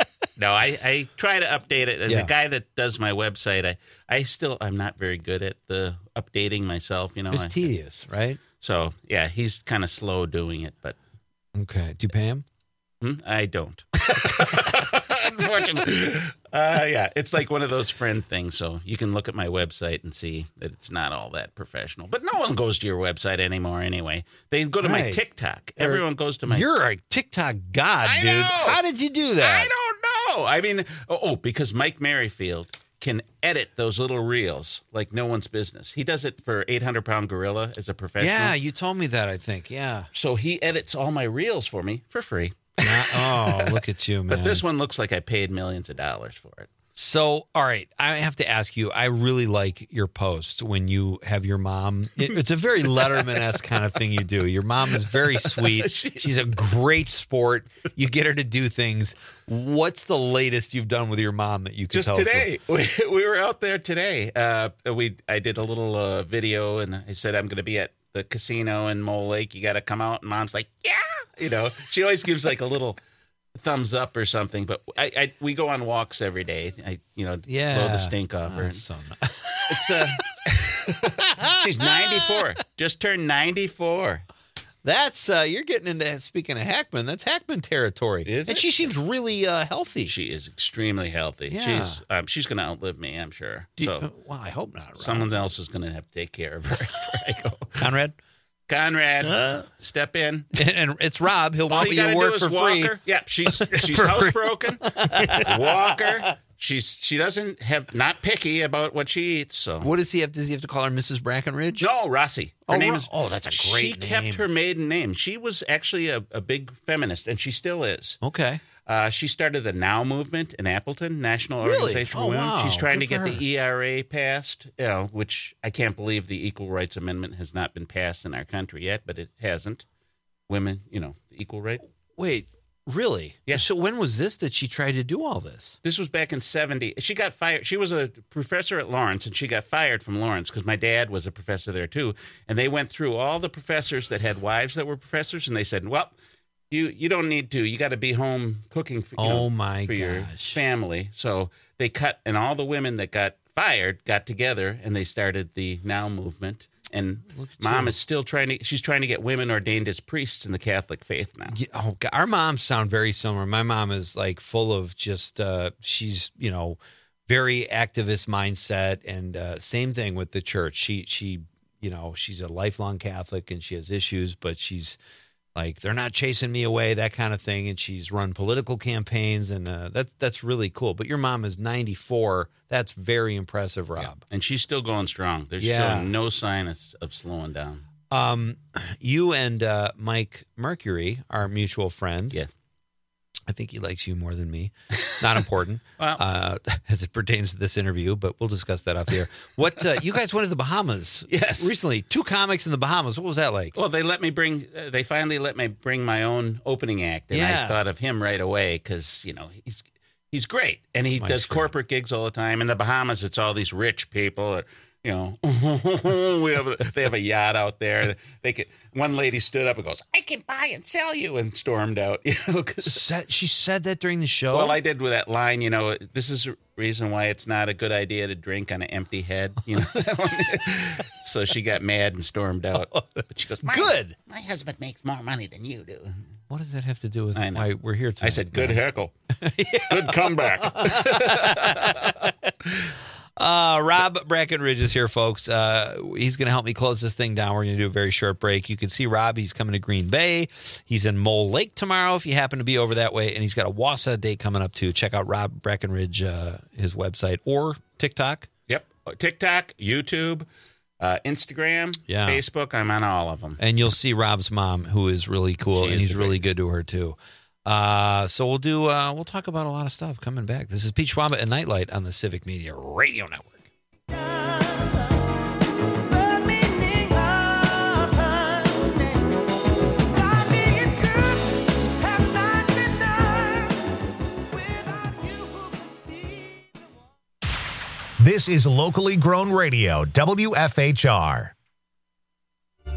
No, I, I try to update it.
Yeah.
The guy that does my website, I, I still, I'm not very good at the updating myself, you know.
It's
I,
tedious, right?
So, yeah, he's kind of slow doing it, but.
Okay. Do you pay him?
Hmm? I don't. Unfortunately. Uh, yeah, it's like one of those friend things. So you can look at my website and see that it's not all that professional. But no one goes to your website anymore anyway. They go to my
Right.
TikTok.
Or-
Everyone goes to my.
You're a TikTok god,
I
dude.
know.
How did you do that?
I don't know. I mean, oh, oh, because Mike Merrifield can edit those little reels like no one's business. He does it for eight hundred pound Gorilla as a professional.
Yeah, you told me that, I think. Yeah.
So he edits all my reels for me for free.
Not- oh, look at you, man.
But this one looks like I paid millions of dollars for it.
So, all right, I have to ask you, I really like your post when you have your mom. It, it's a very Letterman-esque kind of thing you do. Your mom is very sweet. She's a great sport. You get her to do things. What's the latest you've done with your mom that you can
Just
tell
today,
us?
we, we were out there today. Uh, we I did a little uh, video, and I said I'm going to be at the casino in Mole Lake. You got to come out. And Mom's like, yeah. You know, she always gives like a little thumbs up or something. But I, I we go on walks every day. I you know
Yeah.
blow the stink off her.
Oh, so
It's uh, she's ninety-four. Just turned ninety-four.
That's uh, you're getting into speaking of Hackman. That's Hackman territory,
Is
and
it?
she seems really uh, healthy.
She is extremely healthy.
Yeah.
She's um, she's going to outlive me, I'm sure.
Do you-
so
well, I hope not. Rob.
someone else is going to have to take care of her after I go.
Conrad,
Conrad, step in.
and, and it's Rob. He'll
All
want
you
you
got
to
to
work
do is
for
walk
free.
her. Yeah, she's she's
For free.
housebroken. Walk her. She's she doesn't have not picky about what she eats. So
What does he have? Does he have to call her Missus Brackenridge?
no, Rossi. Her
Oh,
name
Ro-
is.
oh, that's a great
She
name.
kept her maiden name. She was actually a, a big feminist, and she still is.
Okay.
Uh, she started the Now movement in Appleton, National
Really?
Organization
Oh,
for Women.
wow.
She's trying
Good
to get
for
the
her.
E R A passed, you know, which I can't believe the Equal Rights Amendment has not been passed in our country yet, but it hasn't. Women, you know, the equal right.
Wait, really?
Yeah.
So when was this that she tried to do all this?
This was back in seventy. She got fired. She was a professor at Lawrence, and she got fired from Lawrence because my dad was a professor there too. And they went through all the professors that had wives that were professors, and they said, "Well, you you don't need to. You got to be home cooking for, you
Oh,
know,
my
for your
gosh.
family." So they cut, and all the women that got fired got together, and they started the Now movement. And Mom
you.
is still trying to. She's trying to get women ordained as priests in the Catholic faith now.
Yeah, oh, God. Our moms sound very similar. My mom is like full of just, uh, she's, you know, very activist mindset, and uh, same thing with the church. She, she, you know, she's a lifelong Catholic and she has issues, but she's like, they're not chasing me away, that kind of thing. And she's run political campaigns, and uh, that's that's really cool. But your mom is ninety-four. That's very impressive, Rob.
And she's still going strong. There's
Yeah.
showing no sign of, of slowing down.
Um, you and uh, Mike Mercury, our mutual friend.
Yeah.
I think he likes you more than me. Not important
Well-
uh, as it pertains to this interview, but we'll discuss that off the air. What uh, you guys went to the Bahamas?
Yes.
recently. Two comics in the Bahamas. What was that like?
Well, they let me bring. Uh, they finally let me bring my own opening act, and
Yeah.
I thought of him right away because you know he's he's great, and he
Mike's
does
great.
corporate gigs all the time. In the Bahamas, it's all these rich people. That, you know, we have a, they have a yacht out there. They could. One lady stood up and goes, "I can buy and sell you," and stormed out. You know, 'cause-
Said, she said that during the show.
well, I did with that line. You know, this is the reason why it's not a good idea to drink on an empty head. You know, that one? So she got mad and stormed out. But she goes, my,
Good.
My husband makes more money than you do.
What does that have to do with
I know.
why we're here tonight?
I said, good
man?
heckle. Good comeback.
Uh, Rob Brackenridge is here, folks. Uh, he's going to help me close this thing down. We're going to do a very short break. You can see Rob. He's coming to Green Bay. He's in Mole Lake tomorrow if you happen to be over that way. And he's got a Wausau date coming up, too. Check out Rob Brackenridge, uh, his website, or TikTok.
Yep. TikTok, YouTube, uh, Instagram,
Yeah.
Facebook. I'm on all of them.
And you'll see Rob's mom, who is really cool,
She
and
is
he's
the
really good to her, too. Uh, so we'll do, uh, we'll talk about a lot of stuff coming back. This is Pete Schwaba and Nightlight on the Civic Media Radio Network.
This is locally grown radio, W F H R.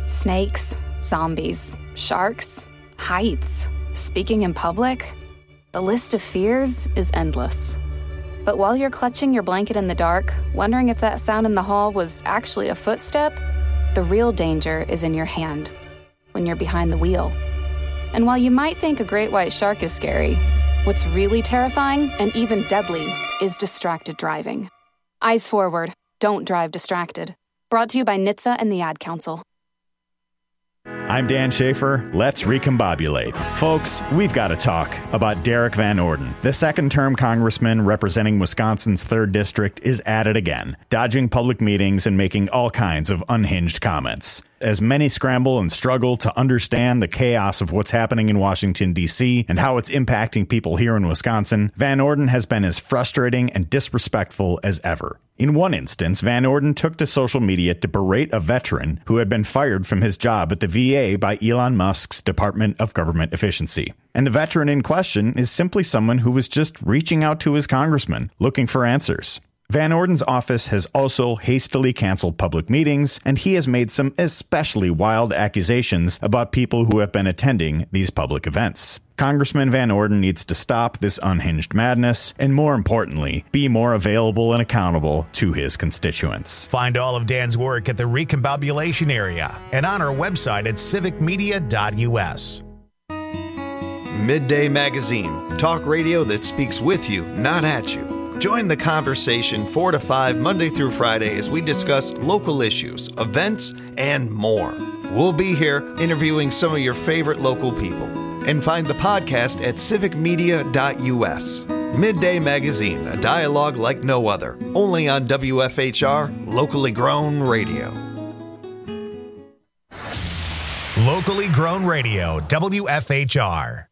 Snakes, zombies, sharks, heights, speaking in public. The list of fears is endless. But while you're clutching your blanket in the dark, wondering if that sound in the hall was actually a footstep, the real danger is in your hand, when you're behind the wheel. And while you might think a great white shark is scary, what's really terrifying and even deadly is distracted driving. Eyes forward, don't drive distracted. Brought to you by N H T S A and the Ad Council.
I'm Dan Schaefer. Let's recombobulate. Folks, we've got to talk about Derek Van Orden. The second-term congressman representing Wisconsin's third District is at it again, dodging public meetings and making all kinds of unhinged comments. As many scramble and struggle to understand the chaos of what's happening in Washington, D C, and how it's impacting people here in Wisconsin, Van Orden has been as frustrating and disrespectful as ever. In one instance, Van Orden took to social media to berate a veteran who had been fired from his job at the V A by Elon Musk's Department of Government Efficiency. And the veteran in question is simply someone who was just reaching out to his congressman, looking for answers. Van Orden's office has also hastily canceled public meetings, and he has made some especially wild accusations about people who have been attending these public events. Congressman Van Orden needs to stop this unhinged madness, and more importantly, be more available and accountable to his constituents.
Find all of Dan's work at the Recombobulation Area and on our website at civic media dot u s.
Midday Magazine, talk radio that speaks with you, not at you. Join the conversation four to five Monday through Friday as we discuss local issues, events, and more. We'll be here interviewing some of your favorite local people. And find the podcast at civic media dot u s. Midday Magazine, a dialogue like no other. Only on W F H R, locally grown radio.
Locally grown radio, W F H R.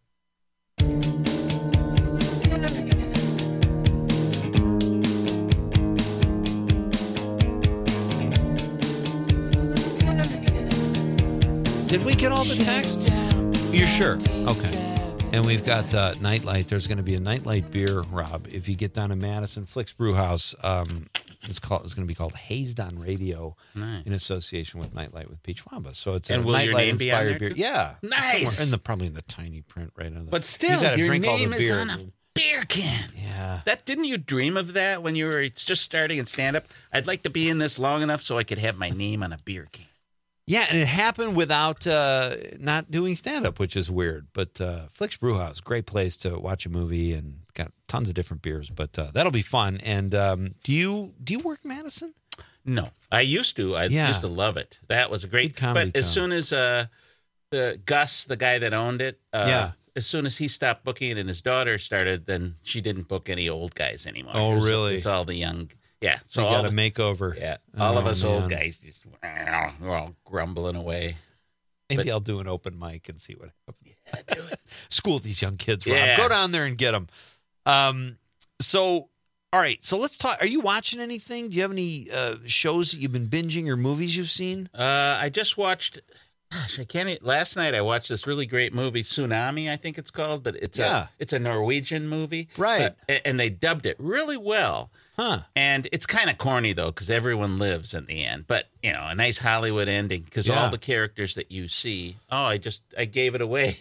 Did we get all the texts? You're sure? Okay. And we've got uh, Nightlight. There's going to be a Nightlight beer, Rob. If you get down to Madison, Flicks Brew House, um, it's called. It's going to be called Hazed on Radio,
Nice.
in association with Nightlight with Peach Wamba. So it's
And
a
will your
Nightlight
name be on
inspired
there
beer.
too?
Yeah,
Nice.
Somewhere in the probably in the tiny print right on the.
But still,
you gotta
your
drink all the
name is
beer.
on a beer can.
Yeah.
That didn't you dream of that when you were just starting in stand up? I'd like to be in this long enough so I could have my name on a beer can.
Yeah, and it happened without uh, not doing stand-up, which is weird. But uh, Flicks Brewhouse, great place to watch a movie, and got tons of different beers. But uh, that'll be fun. And um, do you do you work Madison?
No, I used to. I
Yeah.
used to love it. That was a great.
Good comedy
But as
town.
soon as uh, the Gus, the guy that owned it, uh,
Yeah.
as soon as he stopped booking it and his daughter started, then she didn't book any old guys anymore.
Oh,
It's-
really?
It's all the young. Yeah,
So
so
you
all
got a
the,
makeover.
Yeah, all of
Oh,
us
man.
old guys just we're all grumbling away.
Maybe
But-
I'll do an open mic and see what happens. Yeah, do it. School these young kids, Rob.
Yeah.
Go down there and get them. Um, so, all right. So let's talk. Are you watching anything? Do you have any uh, shows that you've been binging or movies you've seen?
Uh, I just watched. Gosh, I can't. e- Last night I watched this really great movie, Tsunami, I think it's called, but it's
Yeah.
a it's a Norwegian movie,
Right.
But- and they dubbed it really well.
Huh.
And it's kind of corny though, because everyone lives in the end. But you know, a nice Hollywood ending because
Yeah.
all the characters that you see. Oh, I just I gave it away.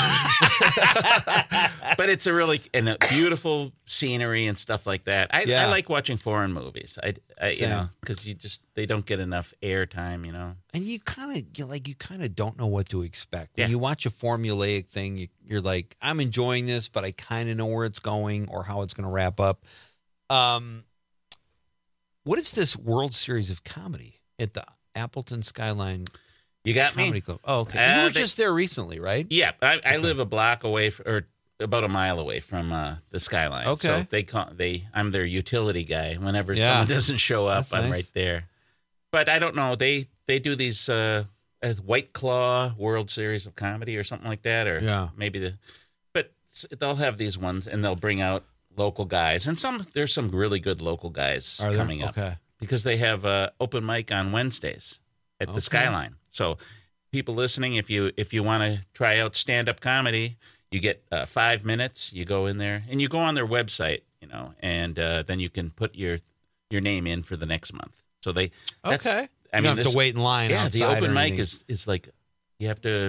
But it's a really and a beautiful scenery and stuff like that. I,
Yeah.
I like watching foreign movies. I, I you
Same.
know because you just they don't get enough airtime. You know.
And you kind of you like you kind of don't know what to expect when
Yeah.
you watch a formulaic thing. You, you're like, I'm enjoying this, but I kind of know where it's going or how it's going to wrap up. Um, what is this World Series of Comedy at the Appleton Skyline?
You got
Comedy
me.
Club. Oh, okay.
Uh,
you were
they-
just there recently, right?
Yeah, I, I live a block away f- or about a mile away from uh, the Skyline.
Okay.
So they call they I'm their utility guy. Whenever
Yeah.
someone doesn't show up,
That's
I'm
nice.
right there. But I don't know. They they do these uh, uh, White Claw World Series of Comedy or something like that, or
Yeah.
maybe the. But s- they'll have these ones, and they'll bring out local guys, and some there's some really good local guys
Are there?
coming up.
Okay.
Because they have uh, open mic on Wednesdays at
Okay.
the Skyline. So people listening, if you if you want to try out stand up comedy, you get uh, five minutes. You go in there and you go on their website, you know, and uh, then you can put your your name in for the next month. So they that's-
Okay.
I
You
mean,
don't have to
this-
wait in line
Yeah, the
outside
open
or
mic
anything.
is is like you have to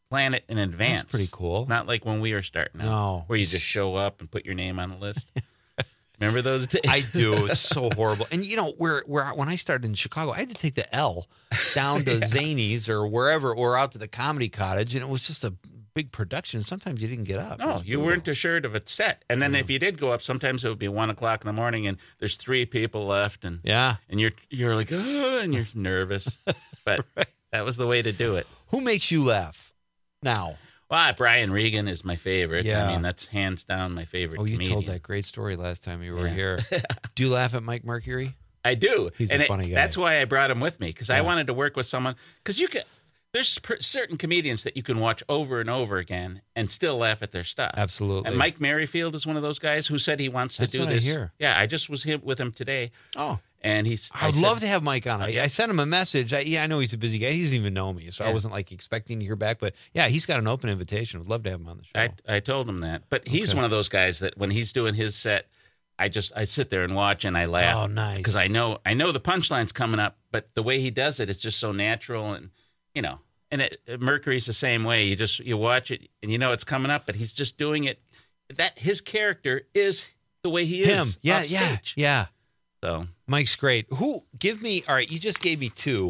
plan it in advance.
That's pretty cool.
Not like when we were starting out.
No.
Where you just show up and put your name on the list. Remember those days?
I do. It's so horrible. And, you know, where where when I started in Chicago, I had to take the L down to yeah. Zany's or wherever, or out to the Comedy Cottage, and it was just a big production. Sometimes you didn't get up.
No, you weren't assured of a set. And then mm. if you did go up, sometimes it would be one o'clock in the morning, and there's three people left, and
yeah,
and you're you're like, oh, and you're nervous. But right. that was the way to do it.
Who makes you laugh now?
Well, Brian Regan is my favorite.
Yeah.
I mean, that's hands down my favorite
Oh, you
comedian.
told that great story last time you were
Yeah.
here. Do you laugh at Mike Mercury?
I do.
He's
and
a
it,
funny guy.
That's why I brought him with me, because
Yeah.
I wanted to work with someone. Because you can, there's per, certain comedians that you can watch over and over again and still laugh at their stuff.
Absolutely.
And Mike Merrifield is one of those guys who said he wants to
That's
do
what I
this.
hear.
Yeah, I just was him, with him today.
Oh.
And he's.
I would
said,
love to have Mike on. I, I sent him a message. I, yeah, I know he's a busy guy. He doesn't even know me, so I
Yeah.
wasn't like expecting to hear back. But yeah, he's got an open invitation. Would love to have him on the show.
I, I told him that. But he's
Okay.
one of those guys that when he's doing his set, I just I sit there and watch and I laugh.
Oh, nice.
Because I know I know the punchline's coming up, but the way he does it is just so natural, and you know. And it, Mercury's the same way. You just you watch it and you know it's coming up, but he's just doing it. That his character is the way he is.
Him. Yeah,
off
yeah,
stage.
yeah.
So
Mike's great. Who? Give me. All right, you just gave me two.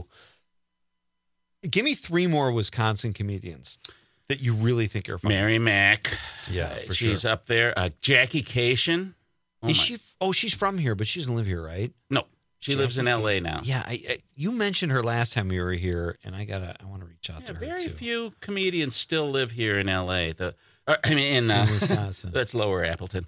Give me three more Wisconsin comedians that you really think are funny.
Mary Mack.
Yeah,
uh,
for
she's
sure.
up there. Uh, Jackie Cation. Oh
Is
my-
she? Oh, she's from here, but she doesn't live here, right?
No, she
Jackie
lives in L A
Cation.
now.
Yeah, I, I, you mentioned her last time you were here, and I gotta. I want to reach out
Yeah,
to her
very
too.
few comedians still live here in L A. The or, I mean in, uh,
In Wisconsin.
That's Lower Appleton.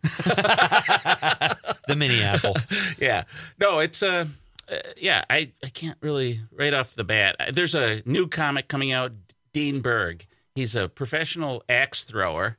The mini apple.
Yeah. No, it's uh, uh yeah, I, I can't really right off the bat. There's a new comic coming out, Dean Berg. He's a professional axe thrower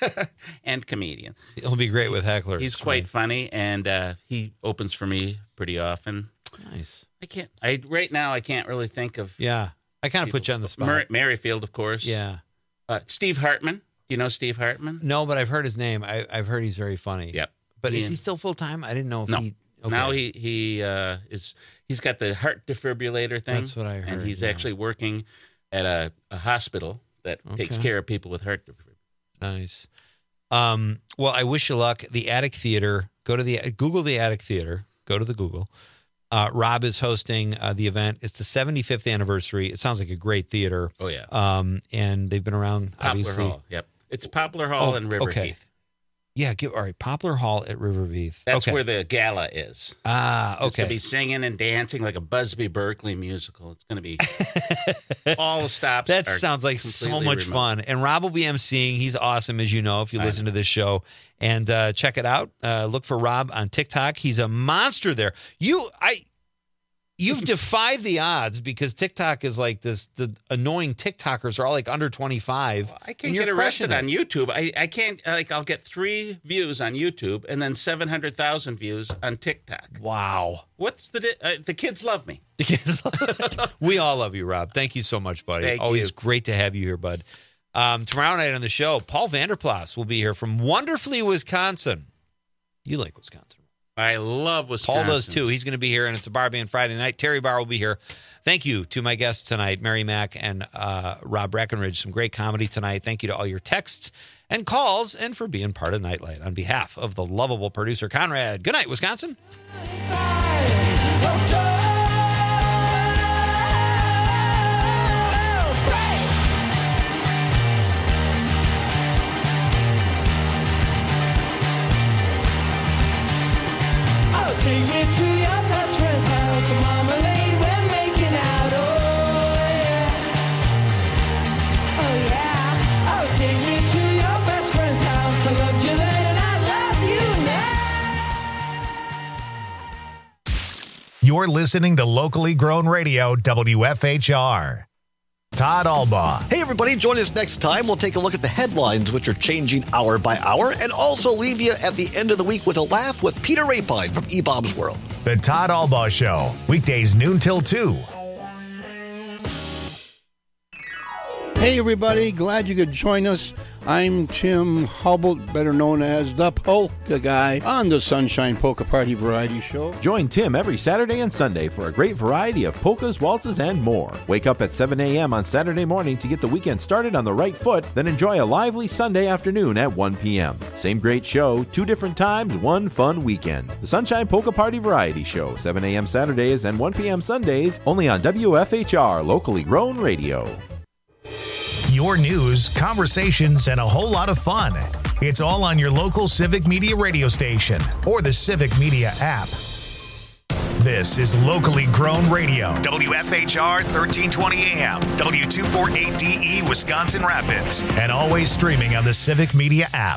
and comedian.
He'll be great with hecklers.
He's quite
right?
funny, and uh, he opens for me pretty often.
Nice.
I can't. I right now I can't really think of.
Yeah, I kind of put you on the spot.
Mer- Merrifield, of course.
Yeah.
Uh, Steve Hartman. Do you know Steve Hartman?
No, but I've heard his name. I, I've heard he's very funny.
Yep.
But is
He-
he still full time? I didn't know if
No.
he. Okay.
Now he he uh, is he's got the heart defibrillator thing.
That's what I
And
heard,
he's
yeah.
actually working at a, a hospital that takes
Okay.
care of people with heart defibrillator.
Nice. Um, well, I wish you luck. The Attic Theater. Go to the Google the Attic Theater. Go to the Google. Uh, Rob is hosting uh, the event. It's the seventy-fifth anniversary. It sounds like a great theater.
Oh yeah.
Um, and they've been around
Poplar
obviously.
Hall. Yep. It's Poplar Hall
Oh,
in River
okay.
Heath.
Yeah. Give, all right. Poplar Hall at River Heath.
That's
okay.
where the gala is.
Ah.
It's going
Okay.
to be singing and dancing like a Busby Berkeley musical. It's going to be all the stops.
That
are
sounds like so
completely
much
remote.
fun. And Rob will be emceeing. He's awesome, as you know, if you
I
listen to this show. And uh, check it out. Uh, look for Rob on TikTok. He's a monster there. You, I, you've defied the odds because TikTok is like this. The annoying TikTokers are all like under twenty-five.
I can't get arrested on YouTube. I, I can't, like, I'll get three views on YouTube and then seven hundred thousand views on TikTok.
Wow.
What's the, di- uh, the kids love me.
The kids, we all love you, Rob. Thank you so much, buddy.
Thank
Always
you.
great to have you here, bud. Um, tomorrow night on the show, Paul Vanderplas will be here from wonderfully Wisconsin. You like Wisconsin?
I love Wisconsin.
Paul does too. He's going to be here, and it's a bar band Friday night. Terry Barr will be here. Thank you to my guests tonight, Mary Mack and uh, Rob Breckenridge. Some great comedy tonight. Thank you to all your texts and calls, and for being part of Nightlight. On behalf of the lovable producer Conrad, good night, Wisconsin.
Oh, take me to your best friend's house. Marmalade, we're making out. Oh, yeah. Oh, yeah. Oh, take me to your best friend's house. I loved you then and I love you now.
You're listening to locally grown radio W F H R. Todd Albaugh.
Hey, everybody, join us next time. We'll take a look at the headlines, which are changing hour by hour, and also leave you at the end of the week with a laugh with Peter Rapine from E-Bombs World.
The Todd Albaugh Show, weekdays noon till two.
Hey everybody, glad you could join us. I'm Tim Hubble, better known as the Polka Guy, on the Sunshine Polka Party Variety Show.
Join Tim every Saturday and Sunday for a great variety of polkas, waltzes, and more. Wake up at seven a.m. on Saturday morning to get the weekend started on the right foot, then enjoy a lively Sunday afternoon at one p.m. Same great show, two different times, one fun weekend. The Sunshine Polka Party Variety Show, seven a.m. Saturdays and one p.m. Sundays, only on W F H R, locally grown radio.
Your news, conversations, and a whole lot of fun. It's all on your local Civic Media radio station or the Civic Media app. This is locally grown radio. W F H R thirteen twenty A M, W two forty-eight D E, Wisconsin Rapids, and always streaming on the Civic Media app.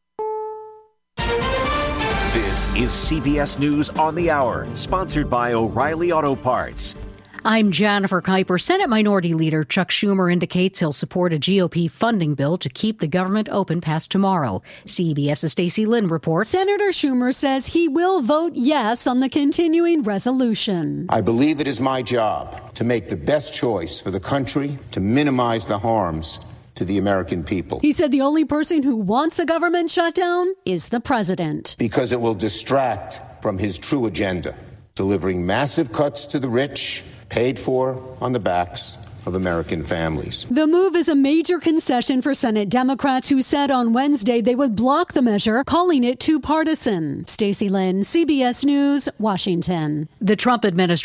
This is C B S News on the Hour, sponsored by O'Reilly Auto Parts.
I'm Jennifer Kuiper. Senate Minority Leader Chuck Schumer indicates he'll support a G O P funding bill to keep the government open past tomorrow. CBS's Stacey Lynn reports.
Senator Schumer says he will vote yes on the continuing resolution.
I believe it is my job to make the best choice for the country to minimize the harms to the American people.
He said the only person who wants a government shutdown is the president.
Because it will distract from his true agenda, delivering massive cuts to the rich, paid for on the backs of American families.
The move is a major concession for Senate Democrats who said on Wednesday they would block the measure, calling it too partisan. Stacey Lynn, C B S News, Washington.
The Trump administration